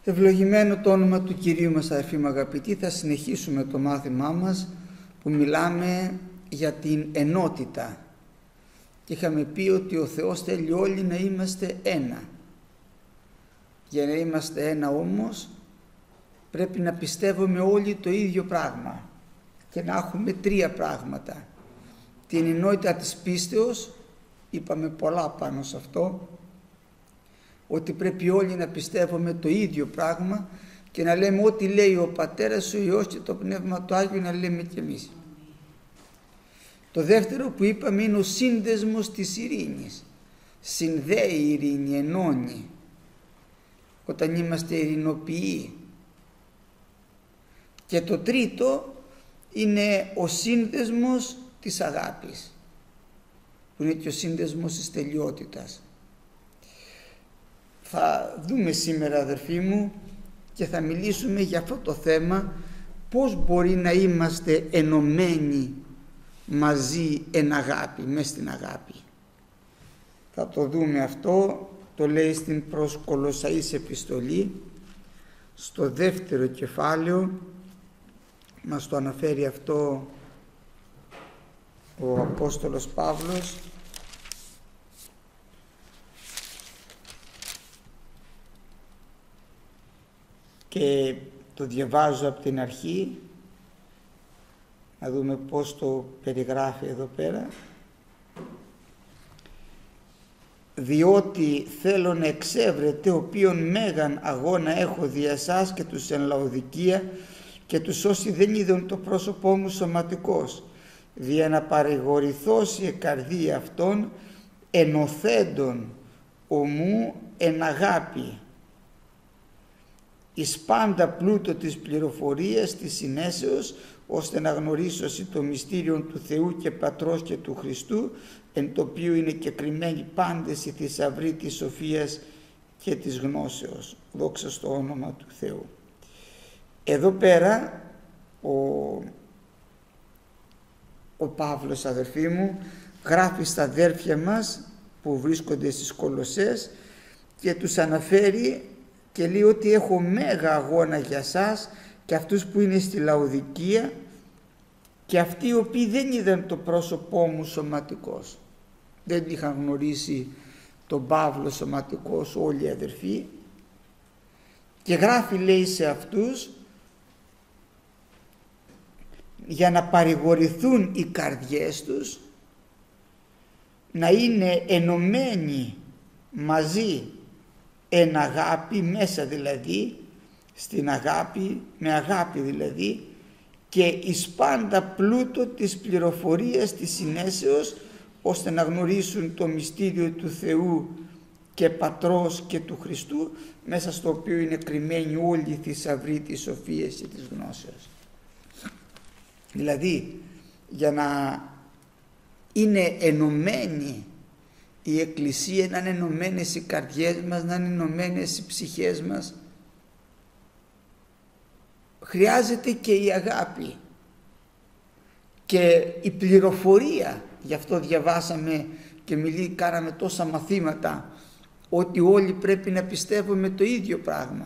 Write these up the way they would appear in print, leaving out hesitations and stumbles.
Ευλογημένο το όνομα του Κυρίου μας, αδερφοί μου αγαπητοί. Θα συνεχίσουμε το μάθημά μας που μιλάμε για την ενότητα. Και είχαμε πει ότι ο Θεός θέλει όλοι να είμαστε ένα. Για να είμαστε ένα όμως πρέπει να πιστεύουμε όλοι το ίδιο πράγμα και να έχουμε τρία πράγματα. Την ενότητα της πίστεως, είπαμε πολλά πάνω σε αυτό, ότι πρέπει όλοι να πιστεύουμε το ίδιο πράγμα και να λέμε ό,τι λέει ο Πατέρας, ο Υιός και το Πνεύμα του Άγιο να λέμε κι εμείς. Το δεύτερο που είπαμε είναι ο σύνδεσμος της ειρήνης. Συνδέει η ειρήνη, ενώνει. Όταν είμαστε ειρηνοποιοί. Και το τρίτο είναι ο σύνδεσμος της αγάπης, που είναι και ο σύνδεσμος της τελειότητας. Θα δούμε σήμερα, αδερφοί μου, και θα μιλήσουμε για αυτό το θέμα, πώς μπορεί να είμαστε ενωμένοι μαζί εν αγάπη, μες στην αγάπη. Θα το δούμε αυτό, το λέει στην προς Κολοσσαείς επιστολή, στο δεύτερο κεφάλαιο, μας το αναφέρει αυτό ο Απόστολος Παύλος. Και το διαβάζω από την αρχή, να δούμε πώς το περιγράφει εδώ πέρα. «Διότι θέλω να εξεύρετε οποίον μέγαν αγώνα έχω δια εσάς και τους εν Λαοδικία και τους όσοι δεν είδαν το πρόσωπό μου σωματικός, δια να παρηγορηθώσει η καρδία αυτών ενωθέντων ομού εν αγάπη, εις πάντα πλούτο της πληροφορίας της συνέσεως, ώστε να γνωρίσω το μυστήριο του Θεού και Πατρός και του Χριστού, εν το οποίο είναι κεκριμένοι πάντες οι θησαυροί της σοφίας και της γνώσεως». Δόξα στο όνομα του Θεού. Εδώ πέρα ο Παύλος, αδερφοί μου, γράφει στα αδέρφια μας που βρίσκονται στις Κολοσσές και τους αναφέρει και λέει ότι έχω μέγα αγώνα για σας και αυτούς που είναι στη Λαοδικία και αυτοί οι οποίοι δεν είδαν το πρόσωπό μου σωματικός. Δεν είχαν γνωρίσει τον Παύλο σωματικός όλοι οι αδερφοί, και γράφει, λέει, σε αυτούς για να παρηγορηθούν οι καρδιές τους, να είναι ενωμένοι μαζί εν αγάπη, μέσα δηλαδή στην αγάπη, με αγάπη δηλαδή, και εις πάντα πλούτο της πληροφορίας της συνέσεως, ώστε να γνωρίσουν το μυστήριο του Θεού και Πατρός και του Χριστού, μέσα στο οποίο είναι κρυμμένοι όλοι οι θησαυροί της σοφίας και της γνώσεως. Δηλαδή, για να είναι ενωμένη η Εκκλησία, να είναι ενωμένες οι καρδιές μας, να είναι ενωμένες οι ψυχές μας, χρειάζεται και η αγάπη και η πληροφορία. Γι' αυτό διαβάσαμε και κάναμε τόσα μαθήματα, ότι όλοι πρέπει να πιστεύουμε το ίδιο πράγμα.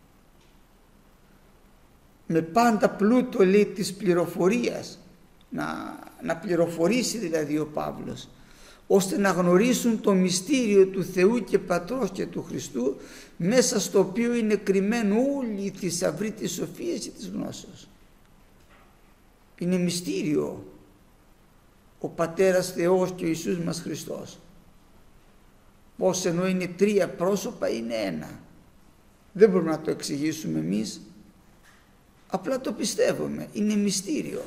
Με πάντα πλούτο, λέει, της πληροφορίας, να πληροφορήσει δηλαδή ο Παύλος, ώστε να γνωρίσουν το μυστήριο του Θεού και Πατρός και του Χριστού, μέσα στο οποίο είναι κρυμμένο όλοι οι θησαυροί της σοφίας και της γνώσεως. Είναι μυστήριο ο Πατέρας Θεός και ο Ιησούς μας Χριστός. Πώς ενώ είναι τρία πρόσωπα είναι ένα. Δεν μπορούμε να το εξηγήσουμε εμείς, απλά το πιστεύουμε, είναι μυστήριο.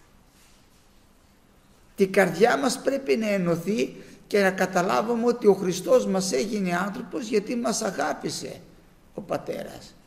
Η καρδιά μας πρέπει να ενωθεί και να καταλάβουμε ότι ο Χριστός μας έγινε άνθρωπος γιατί μας αγάπησε ο Πατέρας.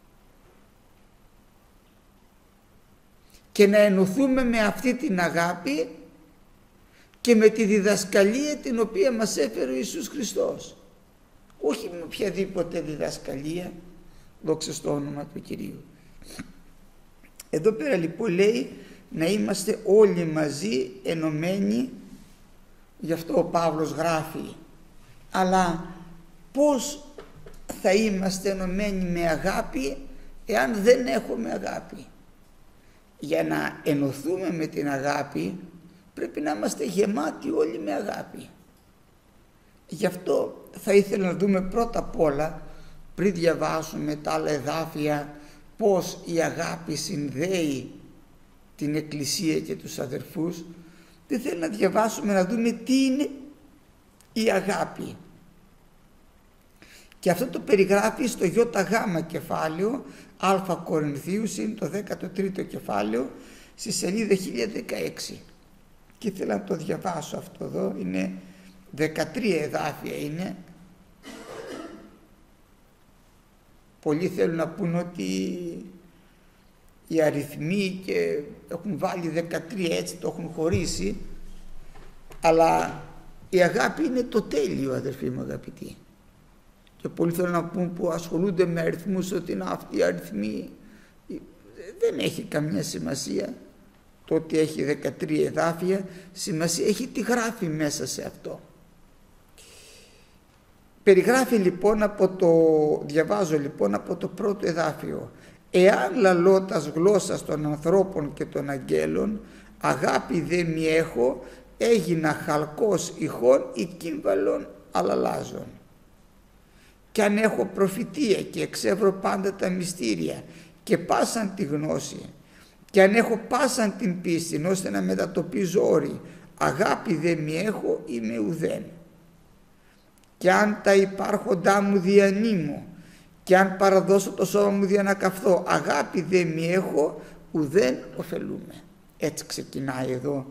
Και να ενωθούμε με αυτή την αγάπη και με τη διδασκαλία την οποία μας έφερε ο Ιησούς Χριστός. Όχι με οποιαδήποτε διδασκαλία, δόξα στο όνομα του Κυρίου. Εδώ πέρα λοιπόν λέει να είμαστε όλοι μαζί ενωμένοι, γι' αυτό ο Παύλος γράφει. Αλλά πώς θα είμαστε ενωμένοι με αγάπη εάν δεν έχουμε αγάπη? Για να ενωθούμε με την αγάπη πρέπει να είμαστε γεμάτοι όλοι με αγάπη. Γι' αυτό θα ήθελα να δούμε πρώτα απ' όλα, πριν διαβάσουμε τα άλλα εδάφια, πώς η αγάπη συνδέει την Εκκλησία και τους αδερφούς. Δεν θέλω να διαβάσουμε, να δούμε τι είναι η αγάπη. Και αυτό το περιγράφει στο ΙΓ κεφάλαιο, Α Κορινθίους, είναι το 13ο κεφάλαιο, στη σελίδα 1016. Και ήθελα να το διαβάσω αυτό εδώ, είναι 13 εδάφια είναι. Πολλοί θέλουν να πούν ότι οι αριθμοί και έχουν βάλει 13, έτσι το έχουν χωρίσει, αλλά η αγάπη είναι το τέλειο, αδερφοί μου αγαπητοί. Και πολλοί θέλουν να πούν, που ασχολούνται με αριθμούς, ότι είναι αυτοί οι αριθμοί. Δεν έχει καμιά σημασία το ότι έχει 13 εδάφια, σημασία έχει τι γράφει μέσα σε αυτό. Περιγράφει λοιπόν διαβάζω λοιπόν από το πρώτο εδάφιο. Εάν λαλώ τας γλώσσας των ανθρώπων και των αγγέλων, αγάπη δε μη έχω, έγινα χαλκός ηχών ή κύμβαλον αλαλάζων. Κι αν έχω προφητεία και εξεύρω πάντα τα μυστήρια και πάσαν τη γνώση, και αν έχω πάσαν την πίστη ώστε να μετατοπίζω όρη, αγάπη δε μη έχω, είμαι ουδέν. Και αν τα υπάρχοντά μου διανύμω, και αν παραδώσω το σώμα μου για να καυθώ, αγάπη δε μη έχω, ουδέν ωφελούμε. Έτσι ξεκινάει εδώ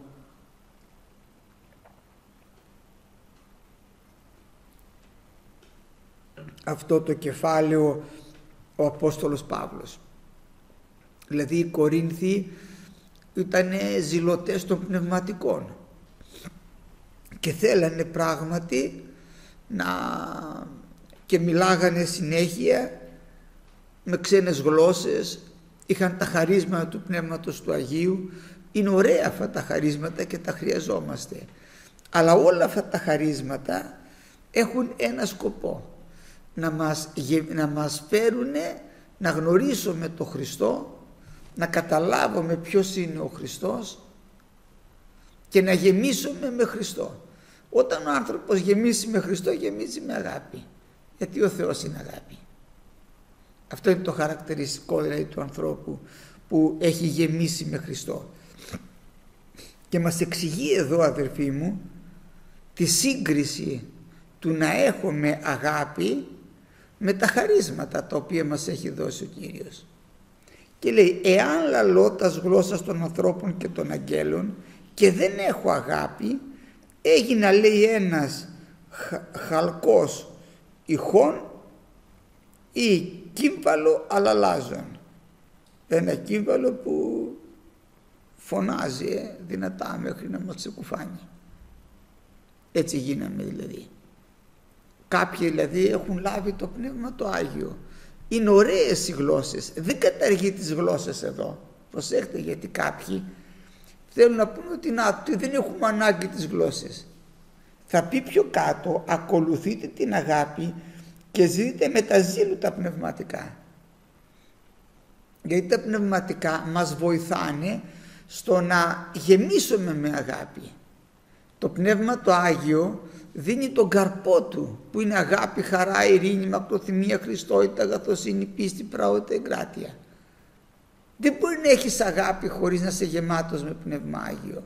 αυτό το κεφάλαιο ο Απόστολος Παύλος. Δηλαδή οι Κορίνθοι ήταν ζηλωτές των πνευματικών και θέλανε πράγματι και μιλάγανε συνέχεια με ξένες γλώσσες, είχαν τα χαρίσματα του Πνεύματος του Αγίου. Είναι ωραία αυτά τα χαρίσματα και τα χρειαζόμαστε, αλλά όλα αυτά τα χαρίσματα έχουν ένα σκοπό, να μας φέρουν να γνωρίσουμε τον Χριστό, να καταλάβουμε ποιος είναι ο Χριστός και να γεμίσουμε με Χριστό. Όταν ο άνθρωπος γεμίσει με Χριστό, γεμίζει με αγάπη, γιατί ο Θεός είναι αγάπη. Αυτό είναι το χαρακτηριστικό δηλαδή του ανθρώπου που έχει γεμίσει με Χριστό. Και μας εξηγεί εδώ, αδερφοί μου, τη σύγκριση του να έχουμε αγάπη με τα χαρίσματα τα οποία μας έχει δώσει ο Κύριος. Και λέει, εάν λαλώ τας γλώσσας των ανθρώπων και των αγγέλων και δεν έχω αγάπη, έγινα, λέει, ένας χαλκός ηχών ή κύμβαλο αλαλάζων. Ένα κύμβαλο που φωνάζει δυνατά μέχρι να μας ξεκουφάνει. Έτσι γίναμε δηλαδή. Κάποιοι δηλαδή έχουν λάβει το Πνεύμα το Άγιο. Είναι ωραίες οι γλώσσες, δεν καταργεί τις γλώσσες εδώ. Προσέχτε, γιατί κάποιοι θέλουν να πούνε ότι δεν έχουμε ανάγκη τις γλώσσες. Θα πει πιο κάτω, ακολουθείτε την αγάπη και ζείτε με τα ζήλου τα πνευματικά. Γιατί τα πνευματικά μας βοηθάνε στο να γεμίσουμε με αγάπη. Το Πνεύμα το Άγιο δίνει τον καρπό του, που είναι αγάπη, χαρά, ειρήνη, μακροθυμία, Χριστότητα, αγαθοσύνη, πίστη, πραότητα, εγκράτεια. Δεν μπορεί να έχεις αγάπη χωρίς να είσαι γεμάτος με Πνεύμα Άγιο.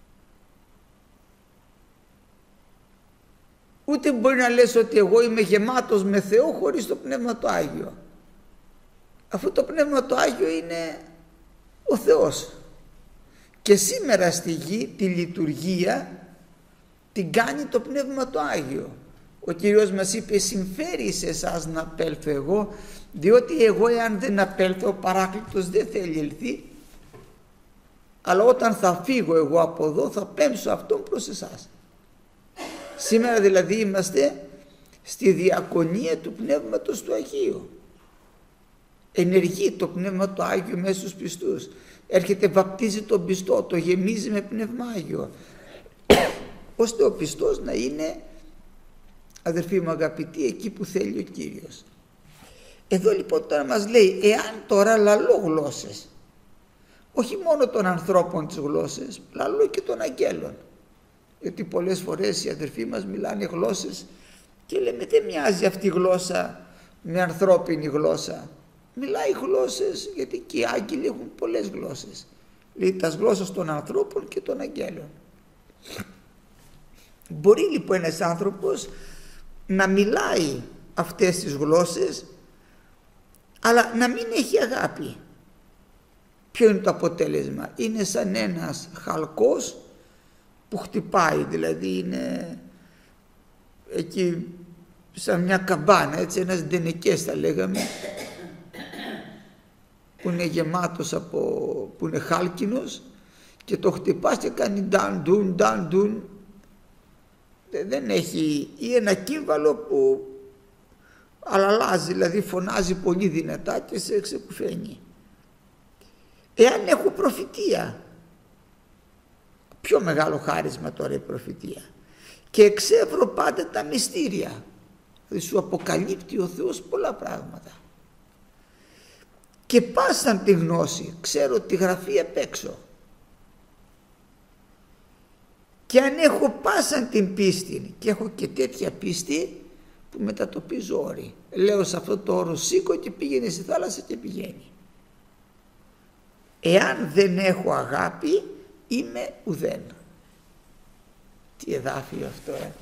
Ούτε μπορεί να λες ότι εγώ είμαι γεμάτος με Θεό χωρίς το Πνεύμα το Άγιο. Αφού το Πνεύμα το Άγιο είναι ο Θεός. Και σήμερα στη γη τη λειτουργία την κάνει το Πνεύμα το Άγιο. Ο Κύριος μας είπε, συμφέρει σε εσάς να απέλθω εγώ, διότι εγώ εάν δεν απέλθω ο Παράκλητος δεν θέλει ελθεί, αλλά όταν θα φύγω εγώ από εδώ θα πέμψω αυτόν προς εσάς. Σήμερα δηλαδή είμαστε στη διακονία του Πνεύματος του Αγίου. Ενεργεί το Πνεύμα το Άγιο μέσα στους πιστούς. Έρχεται, βαπτίζει τον πιστό, το γεμίζει με Πνεύμα Άγιο, ώστε ο πιστός να είναι, αδερφοί μου αγαπητοί, εκεί που θέλει ο Κύριος. Εδώ λοιπόν τώρα μας λέει, εάν τώρα λαλώ γλώσσες, όχι μόνο των ανθρώπων τις γλώσσες, λαλώ και των αγγέλων. Γιατί πολλές φορές οι αδερφοί μας μιλάνε γλώσσες και λέμε δεν μοιάζει αυτή η γλώσσα με ανθρώπινη γλώσσα. Μιλάει γλώσσες γιατί και οι άγγελοι έχουν πολλές γλώσσες. Λέει τα γλώσσες των ανθρώπων και των αγγέλων. Μπορεί λοιπόν ένας άνθρωπος να μιλάει αυτές τις γλώσσες αλλά να μην έχει αγάπη. Ποιο είναι το αποτέλεσμα? Είναι σαν ένας χαλκός που χτυπάει, δηλαδή είναι εκεί σαν μια καμπάνα, έτσι, ένας ντενεκές θα λέγαμε, που είναι γεμάτος που είναι χάλκινος και το χτυπάς και κάνει νταν ντουν. Δεν έχει, ή ένα κύμβαλο που αλλάζει, δηλαδή φωνάζει πολύ δυνατά και σε ξεκουφαίνει. Εάν έχω προφητεία, πιο μεγάλο χάρισμα τώρα η προφητεία, και εξεύρω πάντα τα μυστήρια, δηλαδή σου αποκαλύπτει ο Θεός πολλά πράγματα, και πάσαν τη γνώση, ξέρω τη γραφή απ' έξω, και αν έχω πάσαν την πίστη, και έχω και τέτοια πίστη που μετατοπίζω όρη, λέω σε αυτό το όρο σήκω και πήγαινε στη θάλασσα και πηγαίνει. Εάν δεν έχω αγάπη, είμαι ουδέν. Τι εδάφιο αυτό,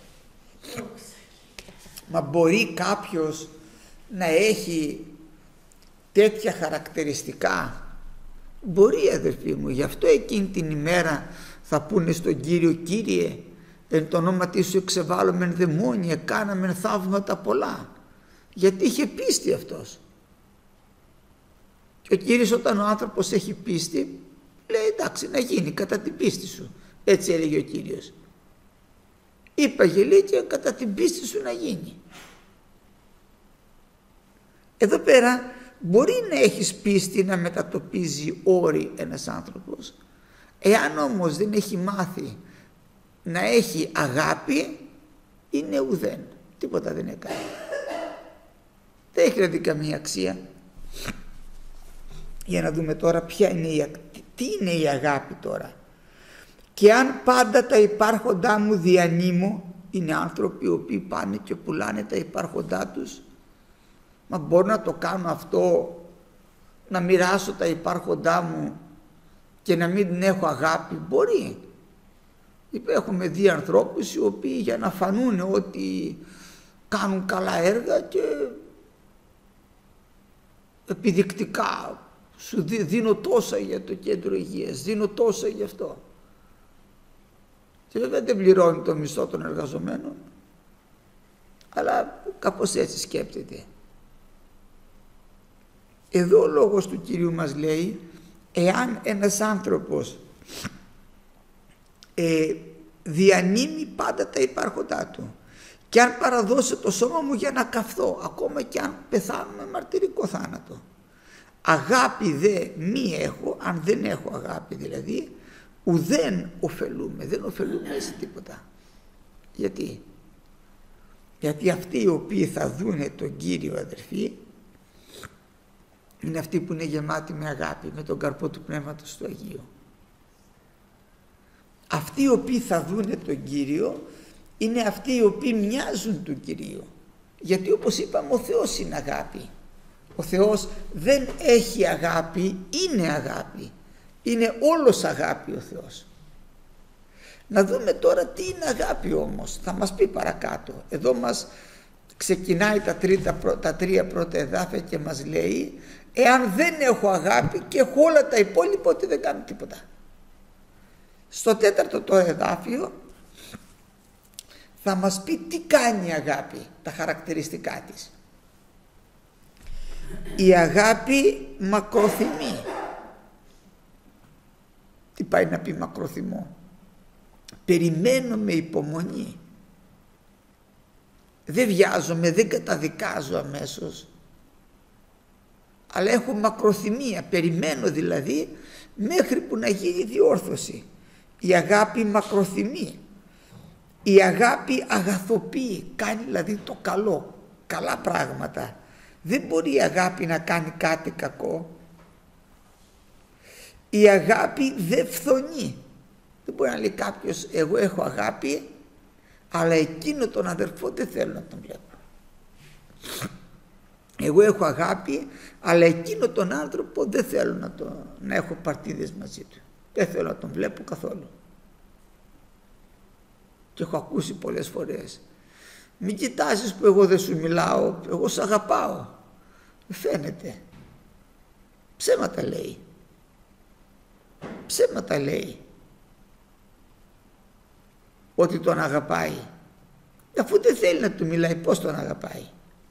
Μα μπορεί κάποιος να έχει τέτοια χαρακτηριστικά? Μπορεί, αδερφοί μου, γι' αυτό εκείνη την ημέρα θα πούνε στον Κύριο, Κύριε, εν το όνομα σου εξεβάλλομεν δαιμόνια, κάναμεν θαύματα πολλά. Γιατί είχε πίστη αυτός. Και ο Κύριος, όταν ο άνθρωπος έχει πίστη, λέει εντάξει, να γίνει κατά την πίστη σου. Έτσι έλεγε ο Κύριος. Είπαγε, λέει, και κατά την πίστη σου να γίνει. Εδώ πέρα μπορεί να έχεις πίστη να μετατοπίζει όρη ένας άνθρωπος. Εάν όμως δεν έχει μάθει να έχει αγάπη, είναι ουδέν. Τίποτα δεν έκανε. Δεν έχει δηλαδή καμία αξία. Για να δούμε τώρα ποια είναι τι είναι η αγάπη τώρα. Και αν πάντα τα υπάρχοντά μου διανύμω, είναι άνθρωποι οι οποίοι πάνε και πουλάνε τα υπάρχοντά τους. Μα μπορώ να το κάνω αυτό, να μοιράσω τα υπάρχοντά μου και να μην έχω αγάπη? Μπορεί. Έχουμε δει ανθρώπους οι οποίοι για να φανούν ότι κάνουν καλά έργα και επιδεικτικά σου δίνω τόσα για το κέντρο υγείας, δίνω τόσα για αυτό. Και βέβαια δεν πληρώνει το μισθό των εργαζομένων, αλλά κάπως έτσι σκέπτεται. Εδώ ο λόγος του Κυρίου μας λέει, εάν ένας άνθρωπος διανύμει πάντα τα υπάρχοντά του και αν παραδώσει το σώμα μου για να καυθώ, ακόμα και αν πεθάνω με μαρτυρικό θάνατο, αγάπη δε μη έχω, αν δεν έχω αγάπη δηλαδή, ουδέν ωφελούμε, δεν ωφελούμε σε τίποτα. Γιατί αυτοί οι οποίοι θα δούνε τον Κύριο, αδερφοί, είναι αυτοί που είναι γεμάτοι με αγάπη, με τον καρπό του Πνεύματος του Αγίου. Αυτοί οι οποίοι θα δούνε τον Κύριο είναι αυτοί οι οποίοι μοιάζουν του Κυρίου. Γιατί όπως είπαμε, ο Θεός είναι αγάπη. Ο Θεός δεν έχει αγάπη, είναι αγάπη. Είναι όλος αγάπη ο Θεός. Να δούμε τώρα τι είναι αγάπη όμως. Θα μας πει παρακάτω. Εδώ μας ξεκινάει τα τρία πρώτα εδάφια και μας λέει, εάν δεν έχω αγάπη και έχω όλα τα υπόλοιπα, ότι δεν κάνω τίποτα. Στο τέταρτο το εδάφιο θα μας πει τι κάνει η αγάπη, τα χαρακτηριστικά της. Η αγάπη μακροθυμεί. Τι πάει να πει μακροθυμώ? Περιμένω με υπομονή. Δεν βιάζομαι, δεν καταδικάζω αμέσως, αλλά έχω μακροθυμία, περιμένω δηλαδή μέχρι που να γίνει διόρθωση. Η αγάπη μακροθυμεί. Η αγάπη αγαθοποιεί, κάνει δηλαδή το καλό, καλά πράγματα. Δεν μπορεί η αγάπη να κάνει κάτι κακό. Η αγάπη δεν φθονεί. Δεν μπορεί να λέει κάποιος εγώ έχω αγάπη, αλλά εκείνο τον αδερφό δεν θέλω να τον βλέπω. Εγώ έχω αγάπη, αλλά εκείνο τον άνθρωπο δεν θέλω να έχω παρτίδες μαζί του. Δεν θέλω να τον βλέπω καθόλου. Και έχω ακούσει πολλές φορές, μην κοιτάζεις που εγώ δεν σου μιλάω, εγώ σ' αγαπάω. Φαίνεται. Ψέματα λέει. Ψέματα λέει. Ότι τον αγαπάει. Αφού δεν θέλει να του μιλάει, πώς τον αγαπάει?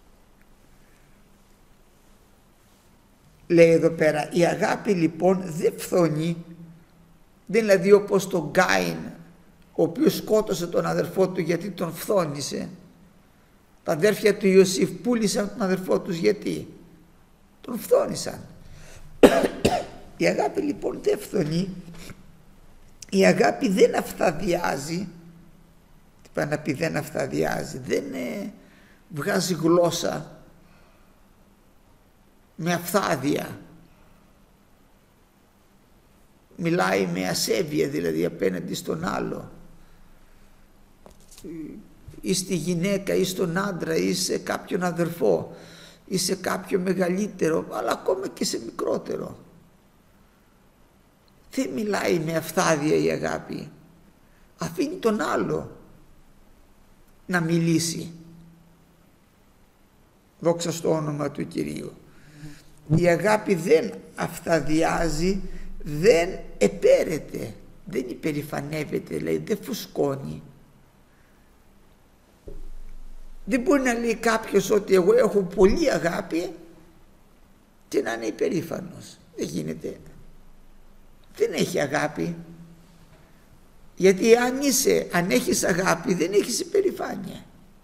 Λέει εδώ πέρα, η αγάπη λοιπόν δεν φθονεί. Δεν είναι δηλαδή όπως τον Γκάιν, ο οποίος σκότωσε τον αδερφό του γιατί τον φθόνησε. Τα αδέρφια του Ιωσήφ πούλησαν τον αδερφό τους γιατί τον φθόνησαν. Η αγάπη λοιπόν δεν φθονεί. Η αγάπη δεν αυθαδιάζει. Τι πάει να πει δεν αυθαδιάζει? Δεν βγάζει γλώσσα με αυθάδεια. Μιλάει με ασέβεια δηλαδή απέναντι στον άλλο, ή στη γυναίκα ή στον άντρα ή σε κάποιον αδερφό ή σε κάποιο μεγαλύτερο, αλλά ακόμα και σε μικρότερο. Δεν μιλάει με αυθάδεια η αγάπη. Αφήνει τον άλλο να μιλήσει. Δόξα στο όνομα του Κυρίου. Η αγάπη δεν αυθαδιάζει, δεν επέρεται, δεν υπερηφανεύεται, δηλαδή δεν φουσκώνει. Δεν μπορεί να λέει κάποιος ότι εγώ έχω πολύ αγάπη και να είναι υπερήφανος. Δεν γίνεται. Δεν έχει αγάπη. Γιατί αν έχεις αγάπη δεν έχεις υπερηφάνεια.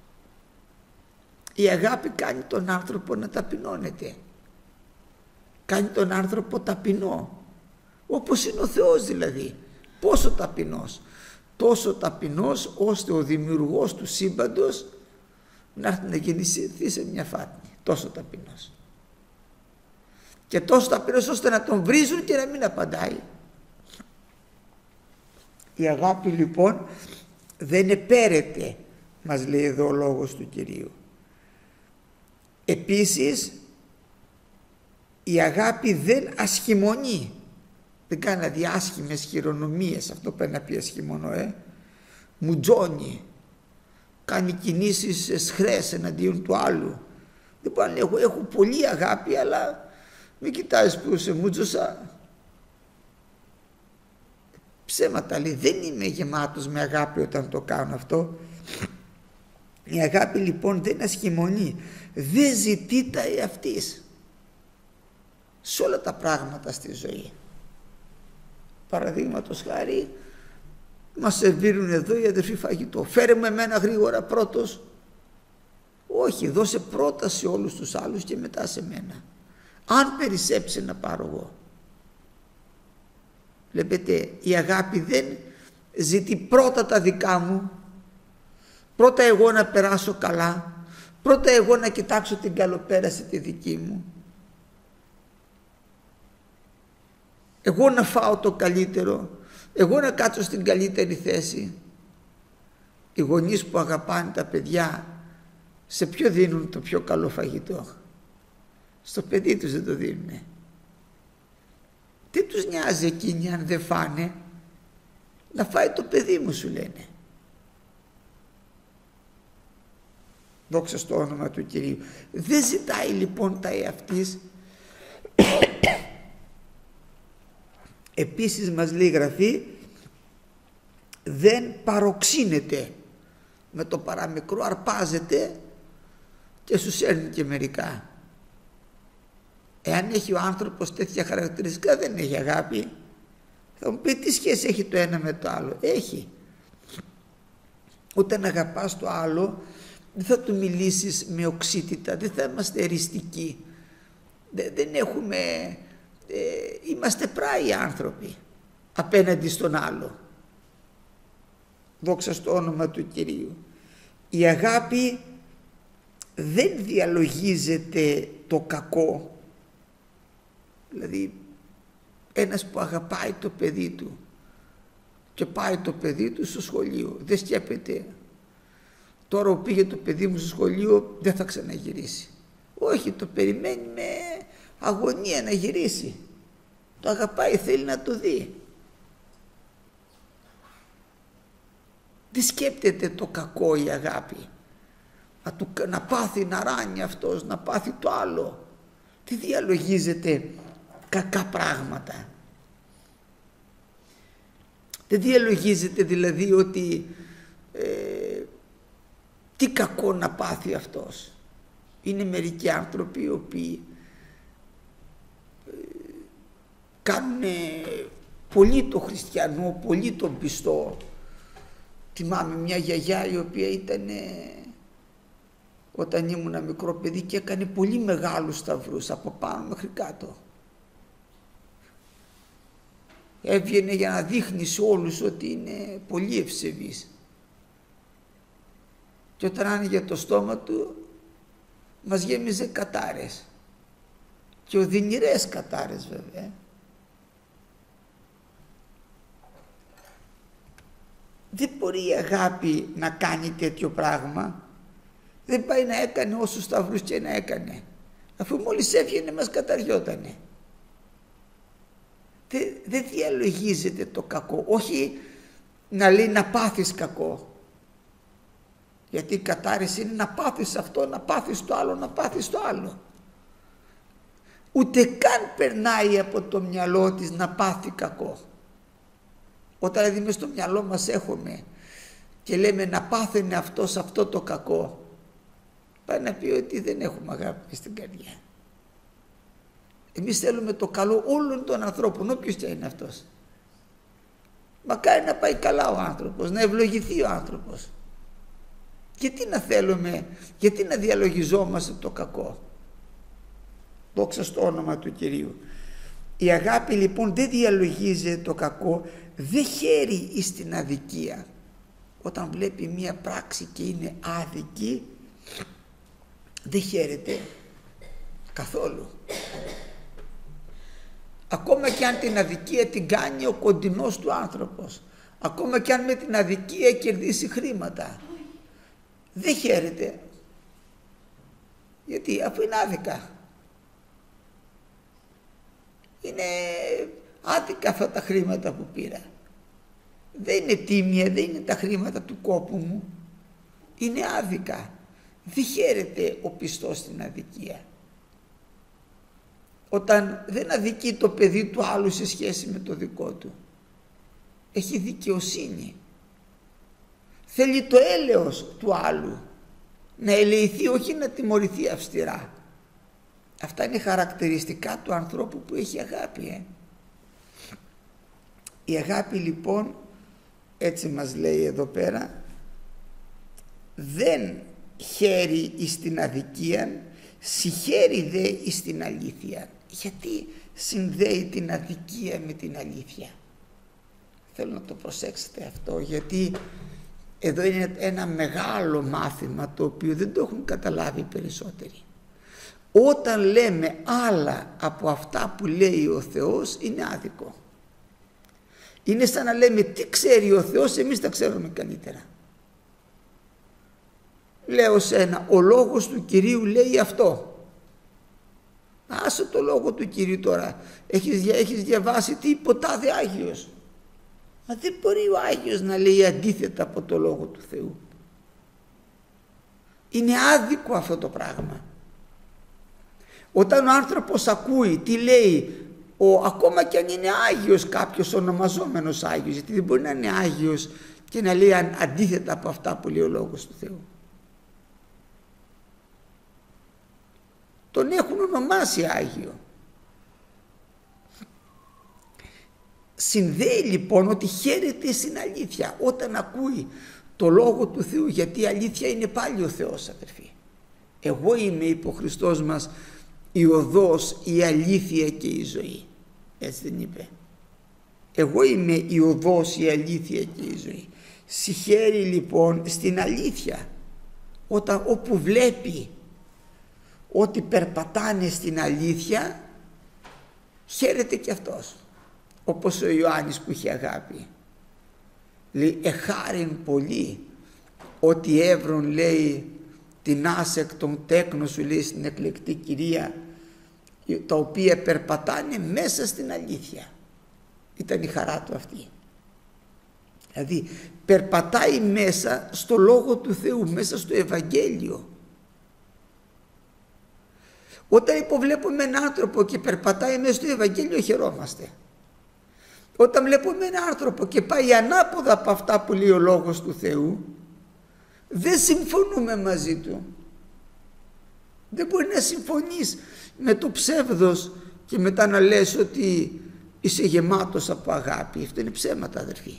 Η αγάπη κάνει τον άνθρωπο να ταπεινώνεται. Κάνει τον άνθρωπο ταπεινό. Όπως είναι ο Θεός δηλαδή. Πόσο ταπεινός? Τόσο ταπεινός ώστε ο δημιουργός του σύμπαντος να έρθει να γεννηθεί σε μια φάτνη. Τόσο ταπεινός. Και τόσο ταπεινός ώστε να τον βρίζουν και να μην απαντάει. Η αγάπη λοιπόν δεν επέρεται, μας λέει εδώ ο λόγος του Κυρίου. Επίσης η αγάπη δεν ασχημονεί. Δεν κάνει δηλαδή άσχημες χειρονομίες, αυτό πρέπει να πει ασχημονώ, μουτζώνει, κάνει κινήσεις σχρές εναντίον του άλλου. Δεν μπορεί να λέει εγώ έχω πολύ αγάπη, αλλά μην κοιτάζεις που σε μούτζωσα. Ψέματα λέει, δεν είμαι γεμάτος με αγάπη όταν το κάνω αυτό. Η αγάπη λοιπόν δεν ασχημονεί, δεν ζητεί τα εαυτής σε όλα τα πράγματα στη ζωή. Παραδείγματος χάρη, μας σερβίρουν εδώ οι αδερφοί φαγητό. Φέρε μου εμένα γρήγορα πρώτος. Όχι, δώσε πρώτα σε όλους τους άλλους και μετά σε μένα. Αν περισσέψει να πάρω εγώ. Βλέπετε, η αγάπη δεν ζητεί πρώτα τα δικά μου, πρώτα εγώ να περάσω καλά, πρώτα εγώ να κοιτάξω την καλοπέραση τη δική μου, εγώ να φάω το καλύτερο, εγώ να κάτσω στην καλύτερη θέση. Οι γονείς που αγαπάνε τα παιδιά, σε ποιο δίνουν το πιο καλό φαγητό? Στο παιδί τους δεν το δίνουνε. Δεν τους νοιάζει εκείνοι αν δεν φάνε, να φάει το παιδί μου σου λένε. Δόξα στο όνομα του Κυρίου. Δεν ζητάει λοιπόν τα εαυτής. Επίσης μας λέει η Γραφή, δεν παροξύνεται, με το παραμικρό αρπάζεται και σου σέρνει και μερικά. Εάν έχει ο άνθρωπος τέτοια χαρακτηριστικά δεν έχει αγάπη. Θα μου πει τι σχέση έχει το ένα με το άλλο? Έχει. Όταν αγαπάς το άλλο δεν θα του μιλήσεις με οξύτητα, δεν θα είμαστε εριστικοί, δεν έχουμε, είμαστε πράοι άνθρωποι απέναντι στον άλλο. Δόξα στο όνομα του Κυρίου. Η αγάπη δεν διαλογίζεται το κακό, δηλαδή ένας που αγαπάει το παιδί του και πάει το παιδί του στο σχολείο, δεν σκέπτεται τώρα που πήγε το παιδί μου στο σχολείο δεν θα ξαναγυρίσει. Όχι, το περιμένει με αγωνία να γυρίσει. Το αγαπάει, θέλει να το δει. Δεν σκέπτεται το κακό η αγάπη. Να πάθει να ράνει αυτός, να πάθει το άλλο. Τι διαλογίζεται κακά πράγματα. Δεν διαλογίζεται δηλαδή ότι τι κακό να πάθει αυτός. Είναι μερικοί άνθρωποι οι οποίοι κάνουν πολύ το χριστιανό, πολύ τον πιστό. Θυμάμαι μια γιαγιά η οποία ήταν όταν ήμουνα μικρό παιδί και έκανε πολύ μεγάλους σταυρούς από πάνω μέχρι κάτω. Έβγαινε για να δείχνει σε όλους ότι είναι πολύ ευσεβής. Και όταν άνοιγε το στόμα του μας γέμιζε κατάρες. Και οδυνηρές κατάρες βέβαια. Δεν μπορεί η αγάπη να κάνει τέτοιο πράγμα. Δεν πάει να έκανε όσους σταυρούς και να έκανε. Αφού μόλις έβγαινε μας καταριότανε. Δεν διαλογίζεται το κακό. Όχι να λέει να πάθεις κακό. Γιατί η κατάρρεση είναι να πάθεις αυτό, να πάθεις το άλλο, να πάθεις το άλλο. Ούτε καν περνάει από το μυαλό της να πάθει κακό. Όταν δηλαδή μες στο μυαλό μας έχουμε και λέμε να πάθαινε αυτός αυτό το κακό, πάει να πει ότι δεν έχουμε αγάπη στην καρδιά. Εμείς θέλουμε το καλό όλων των ανθρώπων, όποιος και είναι αυτός. Μακάρι να πάει καλά ο άνθρωπος, να ευλογηθεί ο άνθρωπος. Γιατί να θέλουμε, γιατί να διαλογιζόμαστε το κακό. Δόξα στο όνομα του Κυρίου. Η αγάπη λοιπόν δεν διαλογίζει το κακό, δεν χαίρει εις την αδικία. Όταν βλέπει μία πράξη και είναι άδικη, δεν χαίρεται καθόλου. Ακόμα και αν την αδικία την κάνει ο κοντινός του άνθρωπος, ακόμα και αν με την αδικία κερδίσει χρήματα, δεν χαίρεται. Γιατί αφού είναι άδικα. Είναι άδικα αυτά τα χρήματα που πήρα. Δεν είναι τίμια, δεν είναι τα χρήματα του κόπου μου. Είναι άδικα. Δεν χαίρεται ο πιστός στην αδικία. Όταν δεν αδικεί το παιδί του άλλου σε σχέση με το δικό του. Έχει δικαιοσύνη. Θέλει το έλεος του άλλου. Να ελεηθεί, όχι να τιμωρηθεί αυστηρά. Αυτά είναι χαρακτηριστικά του ανθρώπου που έχει αγάπη. Η αγάπη λοιπόν, έτσι μας λέει εδώ πέρα, δεν χαίρει εις την αδικία, συχαίρει δε εις την αλήθεια. Γιατί συνδέει την αδικία με την αλήθεια? Θέλω να το προσέξετε αυτό, γιατί εδώ είναι ένα μεγάλο μάθημα το οποίο δεν το έχουν καταλάβει οι περισσότεροι. Όταν λέμε άλλα από αυτά που λέει ο Θεός, είναι άδικο. Είναι σαν να λέμε τι ξέρει ο Θεός, εμείς τα ξέρουμε καλύτερα. Λέω σένα, ο λόγος του Κυρίου λέει αυτό. Άσε το λόγο του Κυρίου τώρα. Έχεις διαβάσει τι είπε ο τάδε Άγιος. Μα δεν μπορεί ο Άγιος να λέει αντίθετα από το λόγο του Θεού. Είναι άδικο αυτό το πράγμα. Όταν ο άνθρωπος ακούει τι λέει, ακόμα και αν είναι Άγιος κάποιος ονομαζόμενος Άγιος, γιατί δεν μπορεί να είναι Άγιος και να λέει αντίθετα από αυτά που λέει ο λόγος του Θεού. Τον έχουν ονομάσει Άγιο. Συνδέει λοιπόν ότι χαίρεται στην αλήθεια όταν ακούει το λόγο του Θεού, γιατί η αλήθεια είναι πάλι ο Θεός, αδερφοί. Εγώ είμαι, είπε ο Χριστός μας, η οδός, η αλήθεια και η ζωή. Έτσι δεν είπε? Εγώ είμαι η οδός, η αλήθεια και η ζωή. Συχαίρει λοιπόν στην αλήθεια, όπου βλέπει, ότι περπατάνε στην αλήθεια, χαίρεται και αυτός, όπως ο Ιωάννης που είχε αγάπη. Λέει εχάριν πολύ ότι έβρον, λέει, την άσεκ των τέκνων σου, λέει, στην εκλεκτή Κυρία, τα οποία περπατάνε μέσα στην αλήθεια. Ήταν η χαρά του αυτή. Δηλαδή περπατάει μέσα στο Λόγο του Θεού, μέσα στο Ευαγγέλιο. Όταν υποβλέπουμε έναν άνθρωπο και περπατάει μέσα στο Ευαγγέλιο, χαιρόμαστε. Όταν βλέπουμε έναν άνθρωπο και πάει ανάποδα από αυτά που λέει ο Λόγος του Θεού, δεν συμφωνούμε μαζί του. Δεν μπορεί να συμφωνείς με το ψεύδος και μετά να λες ότι είσαι γεμάτος από αγάπη. Αυτό είναι ψέματα, αδερφοί.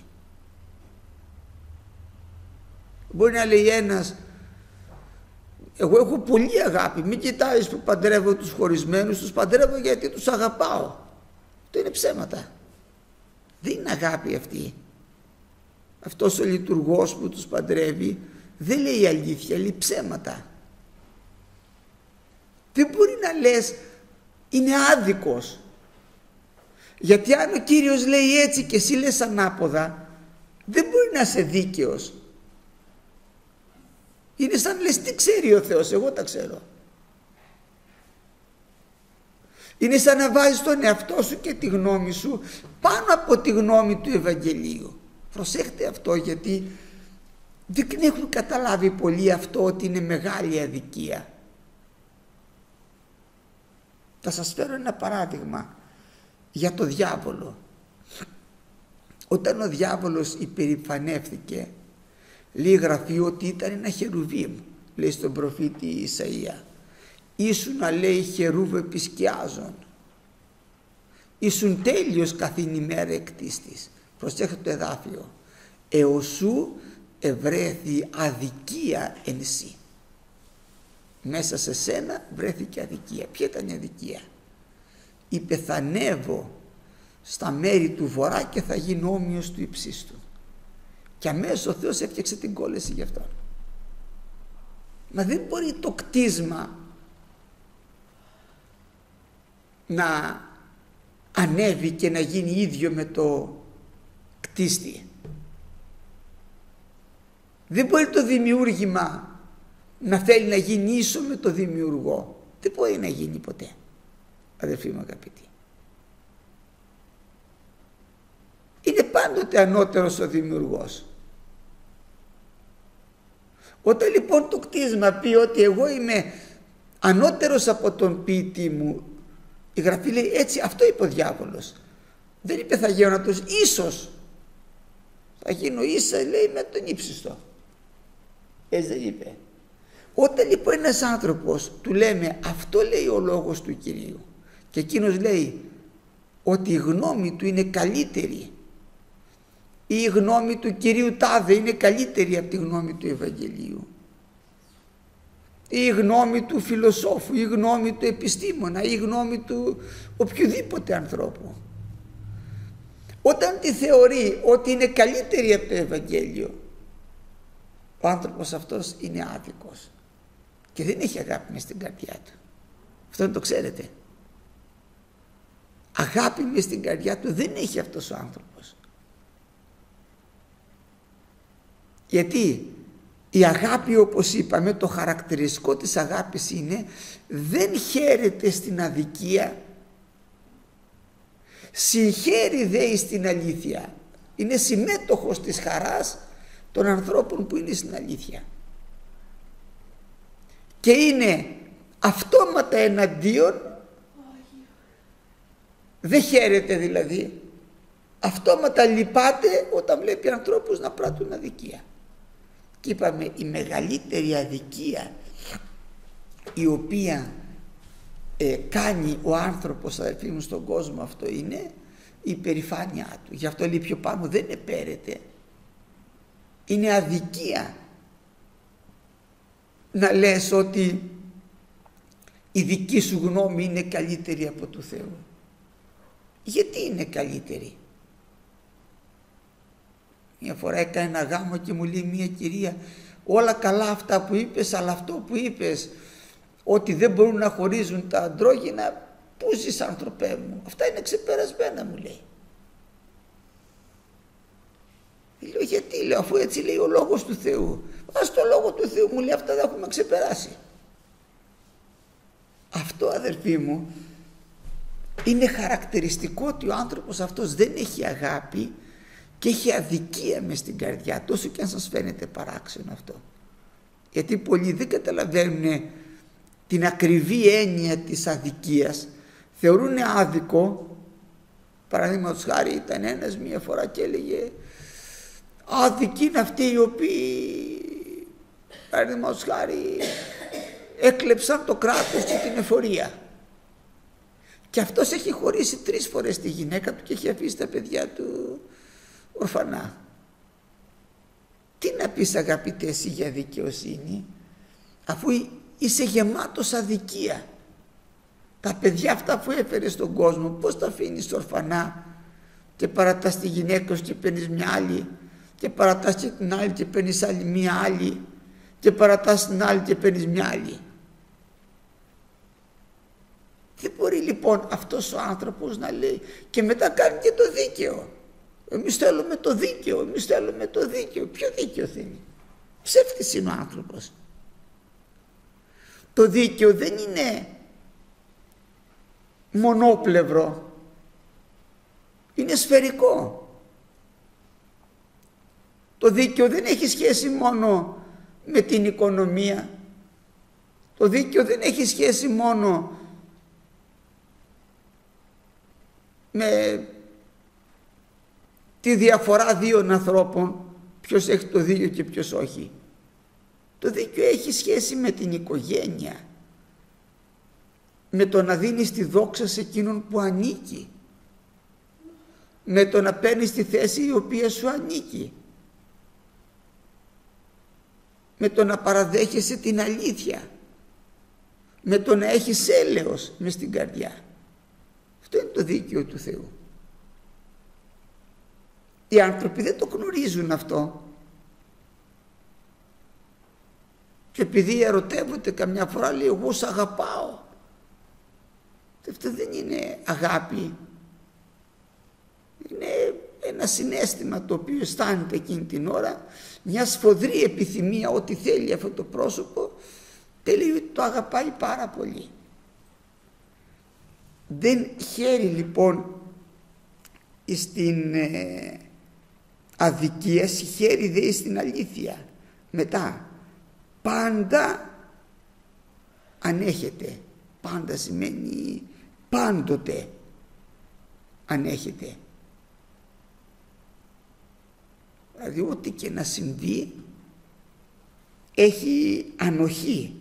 Μπορεί να λέει ένας, εγώ έχω πολύ αγάπη, μην κοιτάζεις που παντρεύω τους χωρισμένους, τους παντρεύω γιατί τους αγαπάω. Αυτό είναι ψέματα. Δεν είναι αγάπη αυτή. Αυτός ο λειτουργός που τους παντρεύει δεν λέει αλήθεια, λέει ψέματα. Δεν μπορεί να λες είναι άδικος. Γιατί αν ο Κύριος λέει έτσι και εσύ λες ανάποδα, δεν μπορεί να είσαι δίκαιος. Είναι σαν λες τι ξέρει ο Θεός, εγώ τα ξέρω. Είναι σαν να βάζεις τον εαυτό σου και τη γνώμη σου πάνω από τη γνώμη του Ευαγγελίου. Προσέχτε αυτό, γιατί δεν έχουν καταλάβει πολύ αυτό, ότι είναι μεγάλη αδικία. Θα σας φέρω ένα παράδειγμα για το διάβολο. Όταν ο διάβολος υπερηφανεύθηκε, λέει γραφεί ότι ήταν ένα χερουβίμ, λέει στον προφήτη Ισαΐα. Ήσουν, να λέει, χερούβ επισκιάζων. Ήσουν τέλειος καθήν ημέρα εκτίστης. Προσέχετε το εδάφιο. Εωσού ευρέθη αδικία εν σύ. Μέσα σε σένα βρέθηκε αδικία. Ποια ήταν η αδικία? Είπε θα ανέβω στα μέρη του βορρά και θα γίνω όμοιος του υψίστου. Και αμέσως ο Θεός έφτιαξε την κόλαση γι' αυτό. Μα δεν μπορεί το κτίσμα να ανέβει και να γίνει ίδιο με το κτίστη. Δεν μπορεί το δημιούργημα να θέλει να γίνει ίσο με το δημιουργό. Δεν μπορεί να γίνει ποτέ, αδελφοί μου αγαπητοί. Είναι πάντοτε ανώτερος ο δημιουργός. Όταν λοιπόν το κτίσμα πει ότι εγώ είμαι ανώτερος από τον ποιητή μου, η Γραφή λέει έτσι, αυτό είπε ο διάβολος. Δεν είπε θα γίνω τους ίσως. Θα γίνω ίσα, λέει, με τον ύψιστο. Έτσι δεν είπε. Όταν λοιπόν ένας άνθρωπος του λέμε αυτό λέει ο λόγος του Κυρίου και εκείνος λέει ότι η γνώμη του είναι καλύτερη, ή η γνώμη του Κυρίου τάδε είναι καλύτερη από τη γνώμη του Ευαγγελίου, ή η γνώμη του φιλοσόφου, ή η γνώμη του επιστήμονα, ή η γνώμη του οποιοδήποτε ανθρώπου, όταν τη θεωρεί ότι είναι καλύτερη από το Ευαγγέλιο, ο άνθρωπος αυτός είναι άδικος και δεν έχει αγάπη μες στην καρδιά του. Αυτό να το ξέρετε. Αγάπη μες στην καρδιά του δεν έχει αυτός ο άνθρωπος. Γιατί η αγάπη, όπως είπαμε, το χαρακτηριστικό της αγάπης είναι δεν χαίρεται στην αδικία, συγχαίρει δε στην αλήθεια. Είναι συμμέτοχος της χαράς των ανθρώπων που είναι στην αλήθεια. Και είναι αυτόματα εναντίον, δεν χαίρεται δηλαδή, αυτόματα λυπάται όταν βλέπει ανθρώπους να πράττουν αδικία. Και είπαμε η μεγαλύτερη αδικία η οποία κάνει ο άνθρωπος, αδελφοί μου, στον κόσμο αυτό είναι η υπερηφάνειά του. Γι' αυτό λέει πιο πάνω δεν επέρεται. Είναι αδικία να λες ότι η δική σου γνώμη είναι καλύτερη από του Θεού. Γιατί είναι καλύτερη? Μια φορά έκανα ένα γάμο και μου λέει μια κυρία όλα καλά αυτά που είπες, αλλά αυτό που είπες ότι δεν μπορούν να χωρίζουν τα αντρόγυνα, πού ζεις άνθρωπέ μου, αυτά είναι ξεπερασμένα, μου λέει. Λέω, γιατί, λέω, αφού έτσι λέει ο λόγος του Θεού. Ας το λόγο του Θεού, μου λέει, αυτά δεν έχουμε ξεπεράσει. Αυτό, αδερφοί μου, είναι χαρακτηριστικό ότι ο άνθρωπος αυτός δεν έχει αγάπη και έχει αδικία μες στην καρδιά, τόσο και αν σας φαίνεται παράξενο αυτό. Γιατί πολλοί δεν καταλαβαίνουν την ακριβή έννοια της αδικίας, θεωρούν άδικο. Παραδείγματος χάρη, ήταν ένας μία φορά και έλεγε, άδικοι είναι αυτοί οι οποίοι, παραδείγματος χάρη, έκλεψαν το κράτος και την εφορία. Και αυτός έχει χωρίσει 3 φορές τη γυναίκα του και έχει αφήσει τα παιδιά του ορφανά. Τι να πεις, αγαπητέ, εσύ για δικαιοσύνη, αφού είσαι γεμάτος αδικία? Τα παιδιά αυτά που έφερε στον κόσμο, πώς τα αφήνεις ορφανά και παρατάς τη γυναίκα σου και παίρνεις μια άλλη, και παρατάς και την άλλη και παίρνεις άλλη μια άλλη, και παρατάς την άλλη και παίρνεις μια άλλη? Δεν μπορεί λοιπόν αυτός ο άνθρωπος να λέει και μετά κάνει και το δίκαιο. Εμείς θέλουμε το δίκαιο, εμείς θέλουμε το δίκαιο. Ποιο δίκαιο θέλει? Ψεύτης είναι ο άνθρωπος. Το δίκαιο δεν είναι μονόπλευρο, είναι σφαιρικό. Το δίκαιο δεν έχει σχέση μόνο με την οικονομία. Το δίκαιο δεν έχει σχέση μόνο με τη διαφορά 2 ανθρώπων, ποιος έχει το δίκαιο και ποιος όχι. Το δίκαιο έχει σχέση με την οικογένεια, με το να δίνεις τη δόξα σε εκείνον που ανήκει, με το να παίρνεις τη θέση η οποία σου ανήκει, με το να παραδέχεσαι την αλήθεια, με το να έχεις έλεος μες στην καρδιά. Αυτό είναι το δίκαιο του Θεού. Οι άνθρωποι δεν το γνωρίζουν αυτό. Και επειδή ερωτεύονται καμιά φορά, λέει, εγώ σ' αγαπάω. Αυτό δεν είναι αγάπη. Είναι ένα συναίσθημα το οποίο αισθάνεται εκείνη την ώρα, μια σφοδρή επιθυμία ότι θέλει αυτό το πρόσωπο, θέλει ότι το αγαπάει πάρα πολύ. Δεν χαίρει λοιπόν στην αδικία, χαίρει δε στην αλήθεια. Μετά, πάντα ανέχεται. Πάντα σημαίνει πάντοτε ανέχεται. Δηλαδή ό,τι και να συμβεί έχει ανοχή.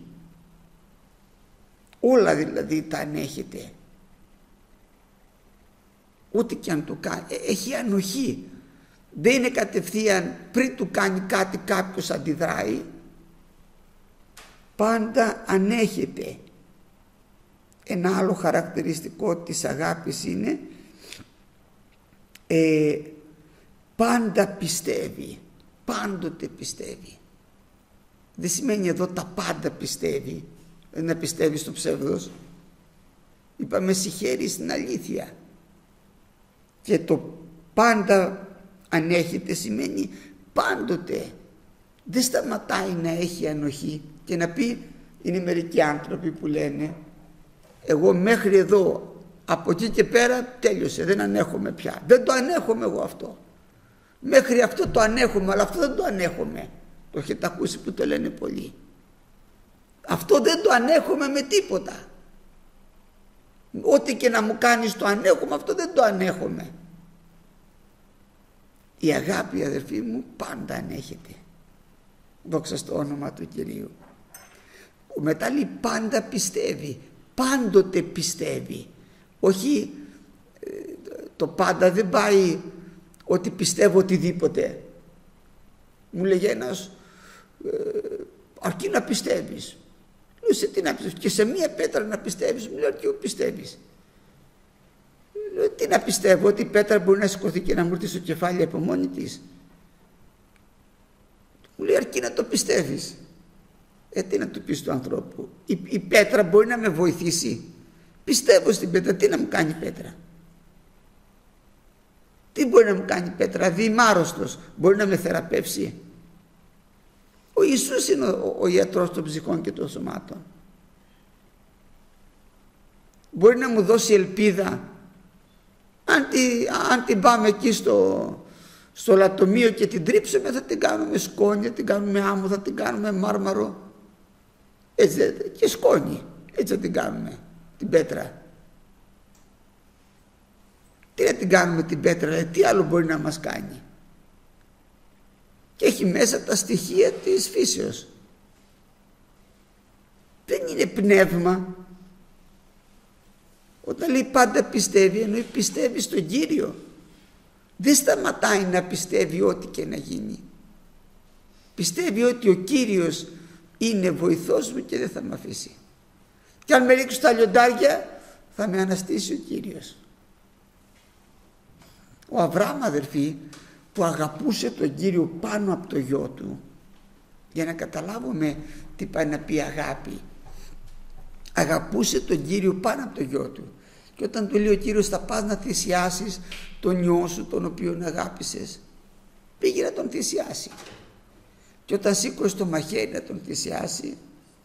Όλα δηλαδή τα ανέχεται. Ό,τι και αν το κάνει έχει ανοχή. Δεν είναι κατευθείαν πριν του κάνει κάτι κάποιος αντιδράει. Πάντα ανέχεται. Ένα άλλο χαρακτηριστικό της αγάπης είναι πάντα πιστεύει, πάντοτε πιστεύει. Δεν σημαίνει εδώ τα πάντα πιστεύει, να πιστεύει στο ψεύδος. Είπαμε συγχαίρει στην αλήθεια. Και το πάντα ανέχεται σημαίνει πάντοτε. Δεν σταματάει να έχει ανοχή και να πει, είναι μερικοί άνθρωποι που λένε, εγώ μέχρι εδώ, από εκεί και πέρα τέλειωσε, δεν ανέχομαι πια. Δεν το ανέχομαι εγώ αυτό. Μέχρι αυτό το ανέχομαι, αλλά αυτό δεν το ανέχομαι. Το έχετε ακούσει που το λένε πολλοί. Αυτό δεν το ανέχομαι με τίποτα. Ό,τι και να μου κάνεις το ανέχομαι, αυτό δεν το ανέχομαι. Η αγάπη, αδερφοί μου, πάντα ανέχεται. Δόξα στο όνομα του Κυρίου. Μετά λέει πάντα πιστεύει, πάντοτε πιστεύει. Όχι, το πάντα δεν πάει ότι πιστεύω οτιδήποτε. Μου λέγει ένας, αρκεί να πιστεύεις. Λέω, σε τι να πιστεύεις? Και σε μία πέτρα να πιστεύεις? Μου λέει, αρκεί που πιστεύεις. Λέω, τι να πιστεύω? Ότι η πέτρα μπορεί να σηκωθεί και να μου έρθει στο κεφάλι από μόνη της? Μου λέει, αρκεί να το πιστεύεις. Τι να του πεις του ανθρώπου? Η πέτρα μπορεί να με βοηθήσει? Πιστεύω στην πέτρα. Τι να μου κάνει η πέτρα? Τι μπορεί να μου κάνει η πέτρα? Δηλαδή είμαι άρρωστος, μπορεί να με θεραπεύσει? Ο Ιησούς είναι ο ιατρός των ψυχών και των σωμάτων. Μπορεί να μου δώσει ελπίδα? Αν την πάμε εκεί στο λατομείο και την τρίψουμε, θα την κάνουμε σκόνη, θα την κάνουμε άμμο, θα την κάνουμε μάρμαρο, έτσι, και σκόνη, έτσι θα την κάνουμε την πέτρα. Τι να την κάνουμε την πέτρα, τι άλλο μπορεί να μας κάνει? Και έχει μέσα τα στοιχεία της φύσεως. Δεν είναι πνεύμα. Όταν λέει πάντα πιστεύει, εννοεί πιστεύει στον Κύριο. Δεν σταματάει να πιστεύει ό,τι και να γίνει. Πιστεύει ότι ο Κύριος είναι βοηθός μου και δεν θα με αφήσει. Και αν με ρίξουν στα λιοντάρια, θα με αναστήσει ο Κύριος. Ο Αβραάμ, αδερφοί, που αγαπούσε τον Κύριο πάνω από το γιο του, για να καταλάβουμε τι πάει να πει αγάπη, αγαπούσε τον Κύριο πάνω από το γιο του. Και όταν του λέει ο Κύριος, θα πας να θυσιάσεις τον γιο σου, τον οποίον αγάπησες, πήγε να τον θυσιάσει. Και όταν σήκωσε το μαχαίρι να τον θυσιάσει,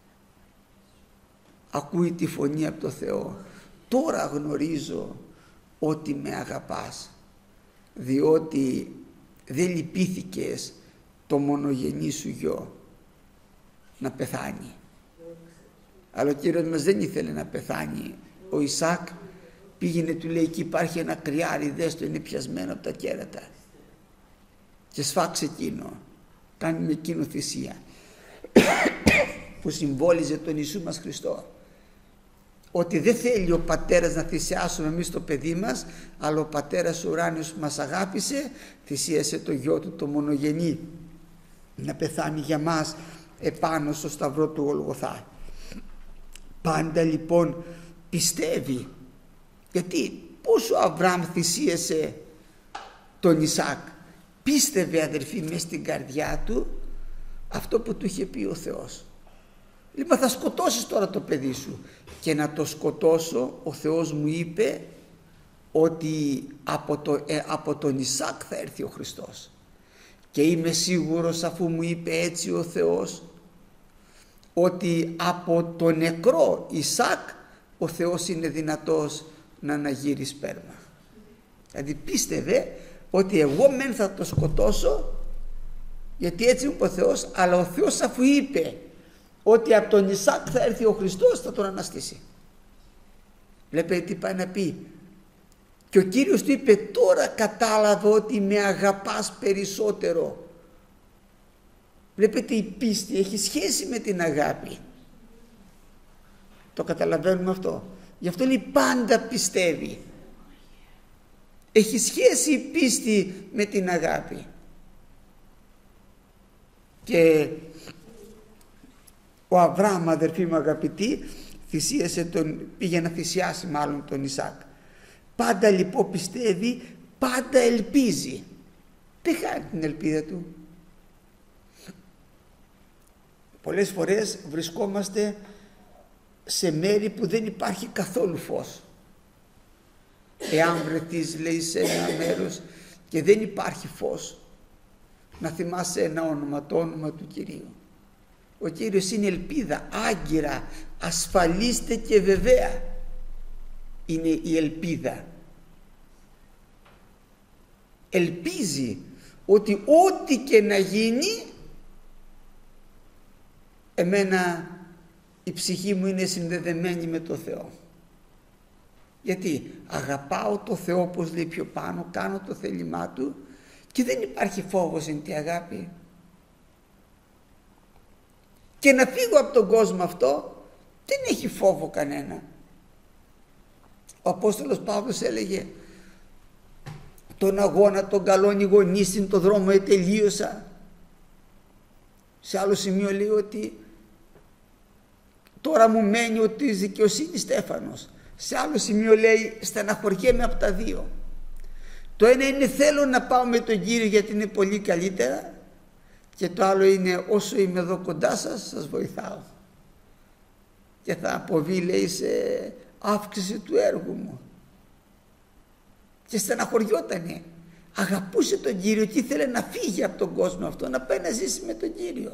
ακούει τη φωνή από το Θεό: τώρα γνωρίζω ότι με αγαπάς, διότι δεν λυπήθηκες το μονογενή σου γιο να πεθάνει. Αλλά ο Κύριος μας δεν ήθελε να πεθάνει. Ο Ισάκ πήγαινε, του λέει, εκεί υπάρχει ένα κρυάρι, δες το, είναι πιασμένο από τα κέρατα, και σφάξε εκείνο, κάνει με εκείνο θυσία που συμβόλιζε τον Ιησού μας Χριστό, ότι δεν θέλει ο πατέρας να θυσιάσουμε εμείς το παιδί μας, αλλά ο πατέρας ο ουράνιος που μας αγάπησε θυσίασε το γιο του το μονογενή να πεθάνει για μας επάνω στο σταυρό του Γολγοθά. Πάντα λοιπόν πιστεύει. Γιατί πόσο ο Αβραάμ θυσίασε τον Ισάκ? Πίστευε, αδερφοί, μες στην καρδιά του αυτό που του είχε πει ο Θεός. Λοιπόν, θα σκοτώσεις τώρα το παιδί σου. Και να το σκοτώσω, ο Θεός μου είπε ότι από τον Ισάκ θα έρθει ο Χριστός. Και είμαι σίγουρος, αφού μου είπε έτσι ο Θεός, ότι από το νεκρό Ισάκ ο Θεός είναι δυνατός να αναγείρει σπέρμα. Δηλαδή πίστευε ότι εγώ μεν θα το σκοτώσω, γιατί έτσι μου είπε ο Θεός, αλλά ο Θεός αφού είπε ότι από τον Ισάκ θα έρθει ο Χριστός, θα τον αναστήσει. Βλέπετε τι πάει να πει? Και ο Κύριος του είπε, τώρα κατάλαβα ότι με αγαπάς περισσότερο. Βλέπετε, η πίστη έχει σχέση με την αγάπη. Το καταλαβαίνουμε αυτό? Γι' αυτό λέει πάντα πιστεύει. Έχει σχέση η πίστη με την αγάπη. Και ο Αβραάμ, αδερφοί μου αγαπητοί, πήγε να θυσιάσει μάλλον τον Ισάκ. Πάντα λοιπόν πιστεύει, πάντα ελπίζει. Δεν χάνει την ελπίδα του. Πολλές φορές βρισκόμαστε σε μέρη που δεν υπάρχει καθόλου φως. Εάν βρεθείς, λέει, σε ένα μέρος και δεν υπάρχει φως, να θυμάσαι ένα όνομα, το όνομα του Κυρίου. Ο Κύριος είναι ελπίδα, άγκυρα, ασφαλίστε και βεβαία. Είναι η ελπίδα. Ελπίζει ότι ό,τι και να γίνει, εμένα η ψυχή μου είναι συνδεδεμένη με το Θεό. Γιατί αγαπάω το Θεό, όπως λέει πιο πάνω, κάνω το θέλημά Του και δεν υπάρχει φόβος εν τη αγάπη. Και να φύγω από τον κόσμο αυτό δεν έχει φόβο κανένα. Ο Απόστολος Παύλος έλεγε, τον αγώνα τον καλόν ηγονίστην το δρόμο ετελείωσα. Σε άλλο σημείο λέει ότι τώρα μου μένει ο της δικαιοσύνης στέφανος. Σε άλλο σημείο λέει στεναχωριέμαι από τα δύο. Το ένα είναι θέλω να πάω με τον Κύριο γιατί είναι πολύ καλύτερα, Και το άλλο είναι όσο είμαι εδώ κοντά σας, σας βοηθάω. Και θα αποβεί, λέει, σε αύξηση του έργου μου. Και στεναχωριότανε. Αγαπούσε τον Κύριο και ήθελε να φύγει από τον κόσμο αυτό, να πάει να ζήσει με τον Κύριο.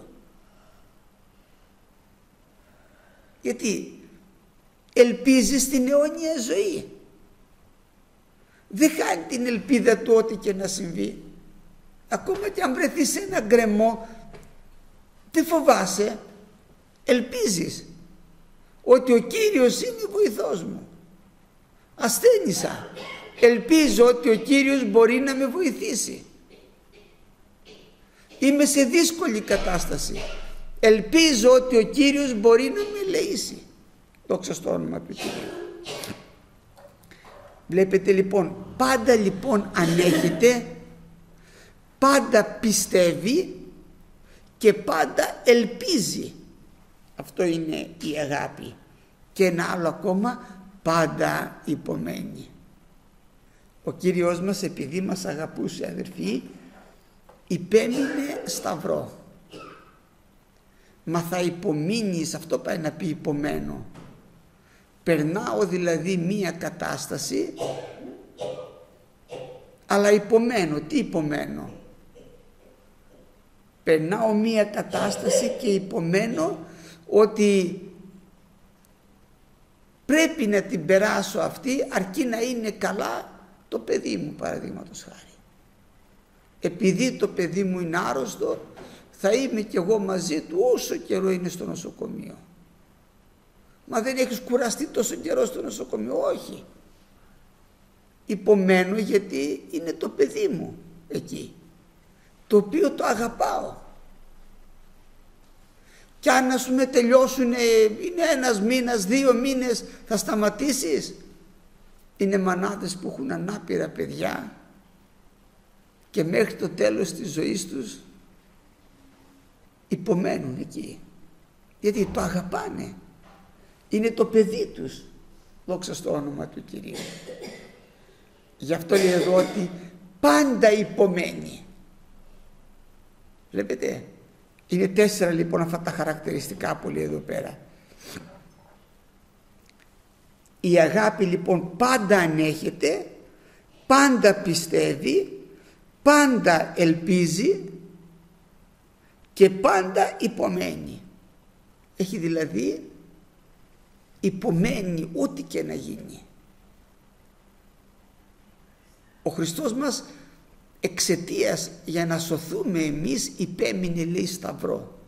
Γιατί ελπίζει στην αιώνια ζωή. Δεν χάνει την ελπίδα του ό,τι και να συμβεί. Ακόμα και αν βρεθεί σε ένα γκρεμό, δεν φοβάσαι, ελπίζεις ότι ο Κύριος είναι βοηθός μου. Ασθένησα, ελπίζω ότι ο Κύριος μπορεί να με βοηθήσει. Είμαι σε δύσκολη κατάσταση, ελπίζω ότι ο Κύριος μπορεί να με ελεήσει. Δόξα στο όνομα του Κυρίου. Βλέπετε λοιπόν, πάντα λοιπόν ανέχεται, πάντα πιστεύει και πάντα ελπίζει. Αυτό είναι η αγάπη. Και ένα άλλο ακόμα, πάντα υπομένει. Ο Κύριος μας, επειδή μας αγαπούσε, αδερφοί, υπέμεινε σταυρό. Μα θα υπομείνεις, αυτό πάει να πει υπομένω. Περνάω δηλαδή μία κατάσταση, αλλά υπομένω. Τι υπομένω? Περνάω μία κατάσταση και υπομένω ότι πρέπει να την περάσω αυτή, αρκεί να είναι καλά το παιδί μου, παραδείγματος χάρη. Επειδή το παιδί μου είναι άρρωστο, θα είμαι κι εγώ μαζί του όσο καιρό είναι στο νοσοκομείο. Μα δεν έχεις κουραστεί τόσο καιρό στο νοσοκομείο? Όχι. Υπομένω γιατί είναι το παιδί μου εκεί, το οποίο το αγαπάω. Κι αν ας πούμε τελειώσουν, είναι ένας μήνας, 2 μήνες, θα σταματήσεις? Είναι μανάδες που έχουν ανάπηρα παιδιά και μέχρι το τέλος της ζωής τους υπομένουν εκεί, γιατί το αγαπάνε. Είναι το παιδί τους. Δόξα στο όνομα του Κυρίου. Γι' αυτό λέει εδώ ότι πάντα υπομένει. Βλέπετε, είναι 4 λοιπόν αυτά τα χαρακτηριστικά που λέει εδώ πέρα. Η αγάπη λοιπόν πάντα ανέχεται, πάντα πιστεύει, πάντα ελπίζει και πάντα υπομένει. Έχει δηλαδή υπομένει ό,τι και να γίνει. Ο Χριστός μας εξαιτίας για να σωθούμε εμείς υπέμεινε, λέει, σταυρό.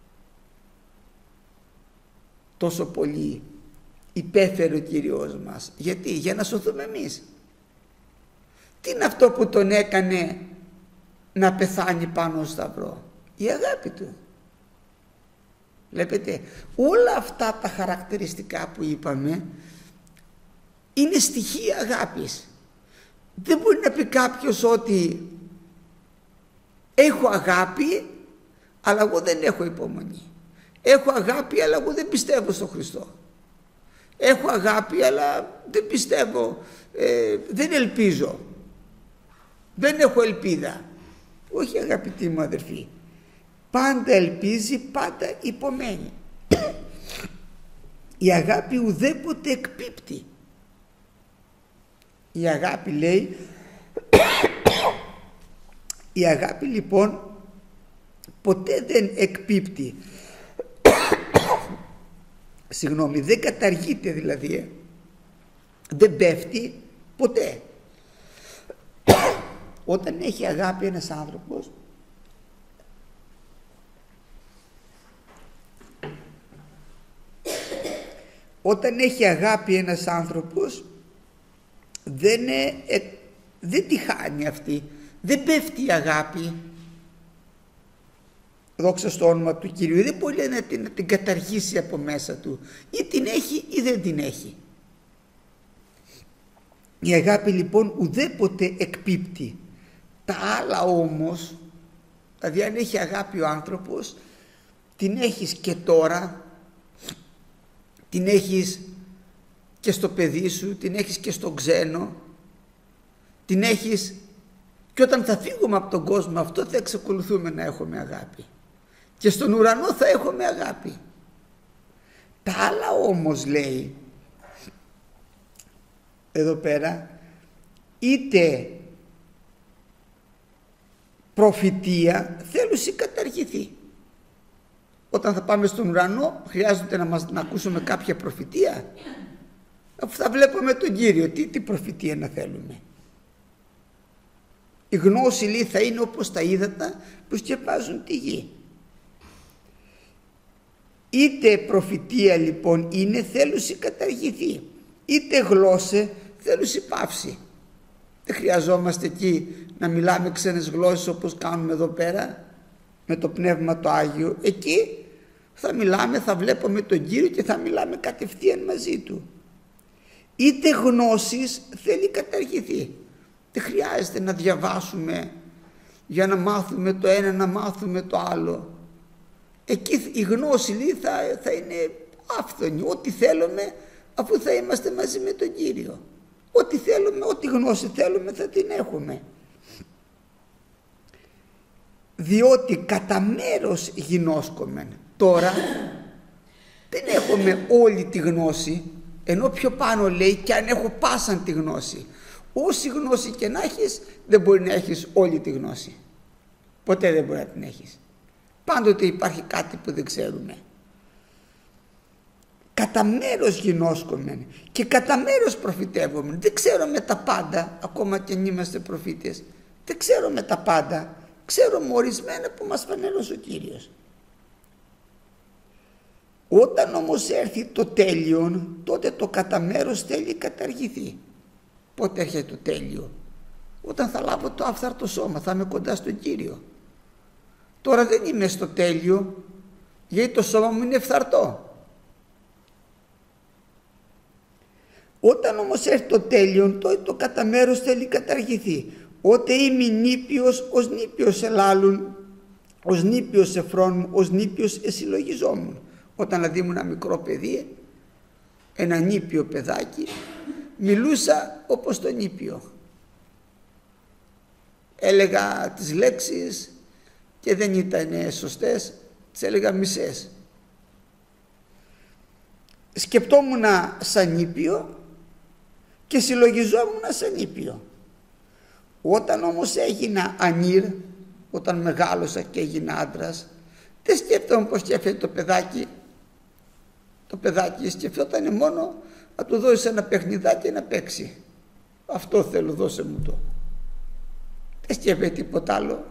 Τόσο πολύ υπέφερε ο Κύριος μας. Γιατί? Για να σωθούμε εμείς. Τι είναι αυτό που τον έκανε να πεθάνει πάνω στο σταυρό? Η αγάπη του. Βλέπετε, όλα αυτά τα χαρακτηριστικά που είπαμε είναι στοιχεία αγάπης. Δεν μπορεί να πει κάποιος ότι έχω αγάπη αλλά εγώ δεν έχω υπομονή. Έχω αγάπη αλλά εγώ δεν πιστεύω στον Χριστό. Έχω αγάπη αλλά δεν πιστεύω, δεν ελπίζω. Δεν έχω ελπίδα. Όχι, αγαπητοί μου αδερφοί. Πάντα ελπίζει, πάντα υπομένει. Η αγάπη ουδέποτε εκπίπτει. Η αγάπη, λέει, η αγάπη λοιπόν ποτέ δεν εκπίπτει. Συγγνώμη, δεν καταργείται δηλαδή, δεν πέφτει ποτέ. Όταν έχει αγάπη ένας άνθρωπος, όταν έχει αγάπη ένας άνθρωπος δεν τη χάνει αυτή, δεν πέφτει η αγάπη. Δόξα στο όνομα του Κυρίου. Δεν μπορεί να την καταργήσει από μέσα του, ή την έχει ή δεν την έχει. Η αγάπη λοιπόν ουδέποτε εκπίπτει. Τα άλλα όμως, δηλαδή αν έχει αγάπη ο άνθρωπος, την έχεις και τώρα, την έχεις και στο παιδί σου, την έχεις και στον ξένο, την έχεις Και όταν θα φύγουμε από τον κόσμο αυτό θα εξακολουθούμε να έχουμε αγάπη. Και στον ουρανό θα έχουμε αγάπη. Τα άλλα όμως, λέει εδώ πέρα, είτε προφητεία θέλουσι καταργηθεί. Όταν θα πάμε στον ουρανό χρειάζεται να ακούσουμε κάποια προφητεία, αφού θα βλέπουμε τον Κύριο. Τι προφητεία να θέλουμε? Η γνώση, λέει, θα είναι όπως τα ύδατα που σκεπάζουν τη γη. Είτε προφητεία λοιπόν είναι, θέλουσι καταργηθεί, είτε γλώσσε θέλουσι πάυση. Δεν χρειαζόμαστε εκεί να μιλάμε ξένες γλώσσες όπως κάνουμε εδώ πέρα με το Πνεύμα το Άγιο. Εκεί θα μιλάμε, θα βλέπουμε τον Κύριο και θα μιλάμε κατευθείαν μαζί Του. Είτε γνώσεις θέλει καταργηθεί. Δεν χρειάζεται να διαβάσουμε για να μάθουμε το ένα, να μάθουμε το άλλο. Εκεί η γνώση, λέει, θα είναι άφθονη. Ό,τι θέλουμε, αφού θα είμαστε μαζί με τον Κύριο. Ό,τι θέλουμε, ό,τι γνώση θέλουμε θα την έχουμε. Διότι κατά μέρος γινώσκομεν. Τώρα δεν έχουμε όλη τη γνώση, ενώ πιο πάνω λέει και αν έχω πάσαν τη γνώση. Όση γνώση και να έχεις, δεν μπορεί να έχεις όλη τη γνώση. Ποτέ δεν μπορεί να την έχεις. Πάντοτε υπάρχει κάτι που δεν ξέρουμε. Κατά μέρος γινώσκομεν και κατά μέρος προφητεύομεν. Δεν ξέρουμε τα πάντα, ακόμα και αν είμαστε προφήτες. Δεν ξέρουμε τα πάντα. Ξέρουμε ορισμένα που μας φανέρωσε ο Κύριος. Όταν όμως έρθει το τέλειον, τότε το κατά μέρος θέλει καταργηθεί. Πότε έρχεται το τέλειο? Όταν θα λάβω το άφθαρτο σώμα, θα είμαι κοντά στον Κύριο. Τώρα δεν είμαι στο τέλειο, γιατί το σώμα μου είναι φθαρτό. Όταν όμως έρθει το τέλειον, τότε το κατά μέρος θέλει καταργηθεί. Ότε είμαι νήπιος, ως νήπιος ελάλουν, ως νήπιος εφρόνουν, ως νήπιος εσυλλογιζόμουν. Όταν δηλαδή ήμουν ένα μικρό παιδί, ένα νήπιο παιδάκι, μιλούσα όπως το νήπιο. Έλεγα τις λέξεις και δεν ήταν σωστές, τις έλεγα μισές. Σκεπτόμουν σαν νήπιο και συλλογιζόμουν σαν νήπιο. Όταν όμως έγινα ανήρ, όταν μεγάλωσα και έγινα άντρας, δεν σκέφτομαι πως σκέφτεται το παιδάκι. Το παιδάκι σκεφτόταν μόνο να του δώσει ένα παιχνιδάκι να παίξει. Αυτό θέλω, δώσε μου το. Δεν σκέφτεται τίποτα άλλο.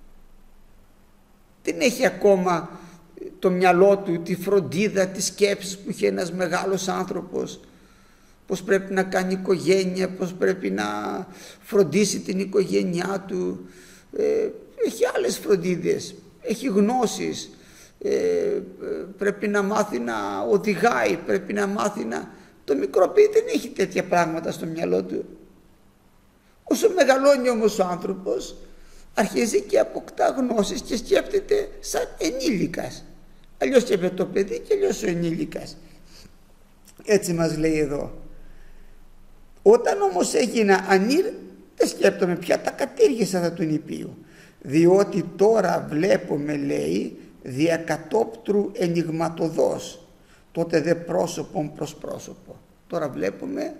Δεν έχει ακόμα το μυαλό του τη φροντίδα, τις σκέψεις που είχε ένας μεγάλος άνθρωπος. Πώς πρέπει να κάνει οικογένεια, πώς πρέπει να φροντίσει την οικογένειά του. Έχει άλλες φροντίδες, έχει γνώσεις. Πρέπει να μάθει να οδηγάει, πρέπει να μάθει να... Το μικρό παιδί δεν έχει τέτοια πράγματα στο μυαλό του. Όσο μεγαλώνει όμως ο άνθρωπος, αρχίζει και αποκτά γνώσεις και σκέφτεται σαν ενήλικας. Αλλιώς σκέφτεται το παιδί και αλλιώς ο ενήλικας. Έτσι μας λέει εδώ. Όταν όμως έγινα ανήρ, δεν σκέπτομαι πια, τα κατήργησα τα του νηπίου. Διότι τώρα βλέπουμε, λέει, διακατόπτρου ενιγματωδώς, τότε δε πρόσωπον προς πρόσωπο. Τώρα βλέπουμε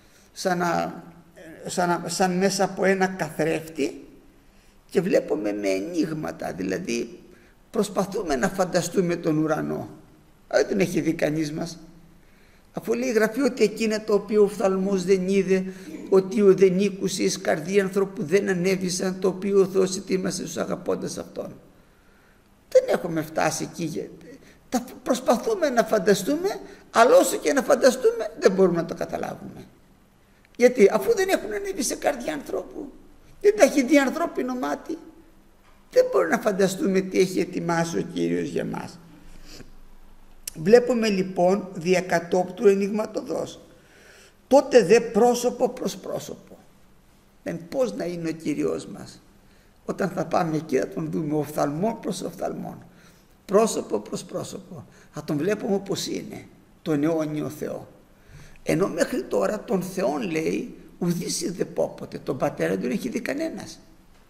σαν μέσα από ένα καθρέφτη και βλέπουμε με ενίγματα, δηλαδή προσπαθούμε να φανταστούμε τον ουρανό. Δεν τον έχει δει κανείς μας. Αφού λέει η Γραφή ότι εκείνα το οποίο ο οφθαλμός δεν είδε, ότι ο δεν ήκουσε εις καρδία ανθρώπου δεν ανέβησαν, το οποίο ο Θεός ετοίμασε στους αγαπώντας Αυτόν. Δεν έχουμε φτάσει εκεί. Προσπαθούμε να φανταστούμε, αλλά όσο και να φανταστούμε δεν μπορούμε να το καταλάβουμε. Γιατί αφού δεν έχουν ανέβει σε καρδιά ανθρώπου, δεν τα έχει δει ανθρώπινο μάτι, δεν μπορούμε να φανταστούμε τι έχει ετοιμάσει ο Κύριος για μας. Βλέπουμε λοιπόν διακατόπτρου ενιγματωδώς. Τότε δε πρόσωπο προς πρόσωπο. Πώς να είναι ο Κύριος μας? Όταν θα πάμε εκεί θα τον δούμε οφθαλμόν προς οφθαλμόν, πρόσωπο προς πρόσωπο. Θα τον βλέπουμε όπως είναι, τον αιώνιο Θεό. Ενώ μέχρι τώρα τον Θεόν, λέει, ουδής είδε πόποτε, τον Πατέρα δεν έχει δει κανένας.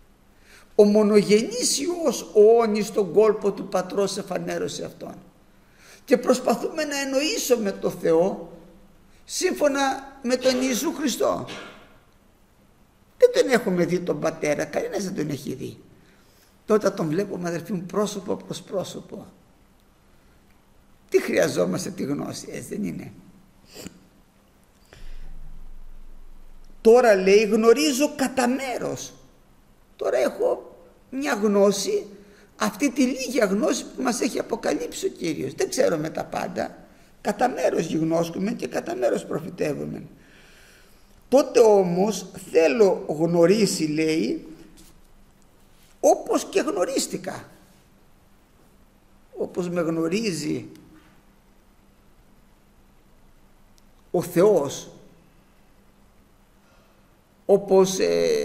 Ο μονογενής Υιός, ο όνης στον κόλπο του Πατρός εφανέρωσε Αυτόν. Και προσπαθούμε να εννοήσουμε το Θεό σύμφωνα με τον Ιησού Χριστό. Δεν τον έχουμε δει τον Πατέρα, κανένας δεν τον έχει δει. Τότε τον βλέπουμε, αδερφοί μου, πρόσωπο προς πρόσωπο. Τι χρειαζόμαστε τη γνώση, έτσι δεν είναι? Τώρα λέει γνωρίζω κατά μέρος. Τώρα έχω μια γνώση, αυτή τη λίγια γνώση που μας έχει αποκαλύψει ο Κύριος. Δεν ξέρουμε τα πάντα. Κατά μέρος γινώσκουμε και κατά μέρος προφητεύουμε. Τότε όμως θέλω γνωρίσει, λέει, όπως και γνωρίστηκα. Όπως με γνωρίζει ο Θεός, όπως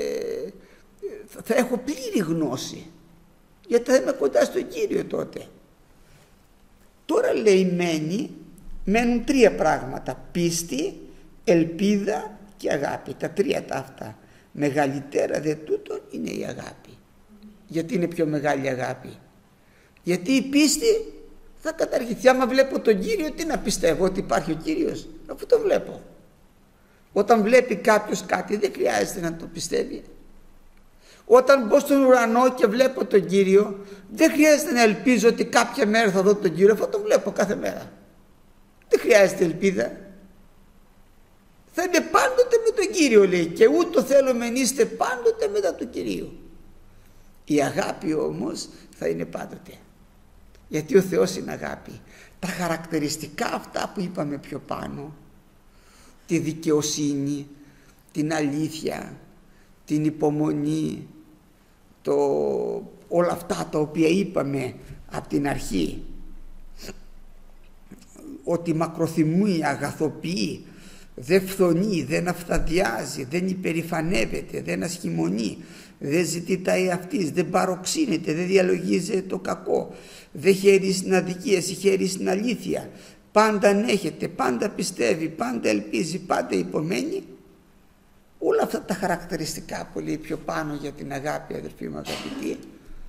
θα έχω πλήρη γνώση, γιατί θα είμαι κοντά στον Κύριο τότε. Τώρα λέει μένουν τρία πράγματα: πίστη, ελπίδα και αγάπη. Τα τρία τα αυτά. Μεγαλύτερα δε τούτο είναι η αγάπη. Γιατί είναι πιο μεγάλη η αγάπη? Γιατί η πίστη θα καταργηθεί. Άμα βλέπω τον Κύριο, τι να πιστεύω? Ότι υπάρχει ο Κύριος, αφού τον βλέπω. Όταν βλέπει κάποιος κάτι, δεν χρειάζεται να το πιστεύει. Όταν μπω στον ουρανό και βλέπω τον Κύριο, δεν χρειάζεται να ελπίζω ότι κάποια μέρα θα δω τον Κύριο, αφού τον βλέπω κάθε μέρα. Δεν χρειάζεται ελπίδα. Θα είμαι πάντοτε με τον Κύριο, λέει, και ούτω θέλουμε να είστε πάντοτε μετά του Κυρίου. Η αγάπη όμως θα είναι πάντοτε. Γιατί ο Θεός είναι αγάπη. Τα χαρακτηριστικά αυτά που είπαμε πιο πάνω, τη δικαιοσύνη, την αλήθεια, την υπομονή, όλα αυτά τα οποία είπαμε από την αρχή, ότι μακροθυμεί, αγαθοποιεί, δεν φθονεί, δεν αυθαδιάζει, δεν υπερηφανεύεται, δεν ασχημονεί, δεν ζητεί τα εαυτής, δεν παροξύνεται, δεν διαλογίζεται το κακό, δεν χαίρει στην αδικία, συγχαίρει στην αλήθεια, πάντα ανέχεται, πάντα πιστεύει, πάντα ελπίζει, πάντα υπομένει. Όλα αυτά τα χαρακτηριστικά που λέει πιο πάνω για την αγάπη, αδερφοί μου αγαπητοί,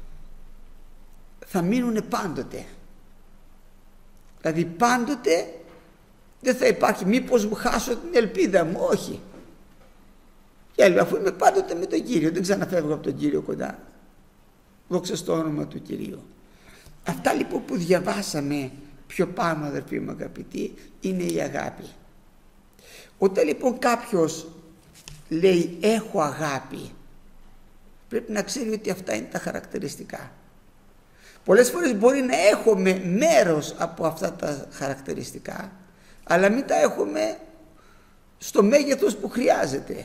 θα μείνουν πάντοτε. Δηλαδή πάντοτε δεν θα υπάρχει μήπως μου χάσω την ελπίδα μου, όχι. Και αφού είμαι πάντοτε με τον Κύριο, δεν ξαναφεύγω από τον Κύριο κοντά. Δόξα στο όνομα του Κυρίου. Αυτά λοιπόν που διαβάσαμε πιο πάνω, αδερφοί μου αγαπητοί, είναι η αγάπη. Όταν λοιπόν κάποιος λέει έχω αγάπη, πρέπει να ξέρει ότι αυτά είναι τα χαρακτηριστικά. Πολλές φορές μπορεί να έχουμε μέρος από αυτά τα χαρακτηριστικά, αλλά μην τα έχουμε στο μέγεθος που χρειάζεται.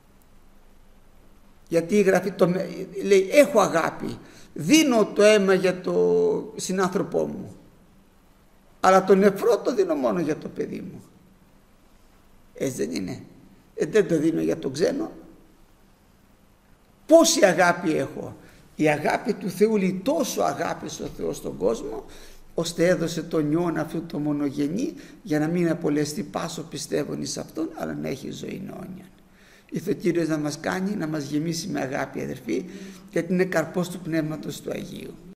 Γιατί η Γραφή λέει έχω αγάπη, δίνω το αίμα για το συνάνθρωπό μου, αλλά το νεφρό το δίνω μόνο για το παιδί μου. Έτσι δεν είναι? Δεν το δίνω για τον ξένο. Πόση αγάπη έχω? Η αγάπη του Θεού, λέει, τόσο αγάπησε ο Θεός στον κόσμο, ώστε έδωσε τον Υιόν αυτού το μονογενή, για να μην απολεστεί πάσο πιστεύων εις Αυτόν, αλλά να έχει ζωή αιώνιον. Ήρθε ο Κύριος να μας κάνει, να μας γεμίσει με αγάπη, αδερφοί, γιατί είναι καρπός του Πνεύματος του Αγίου.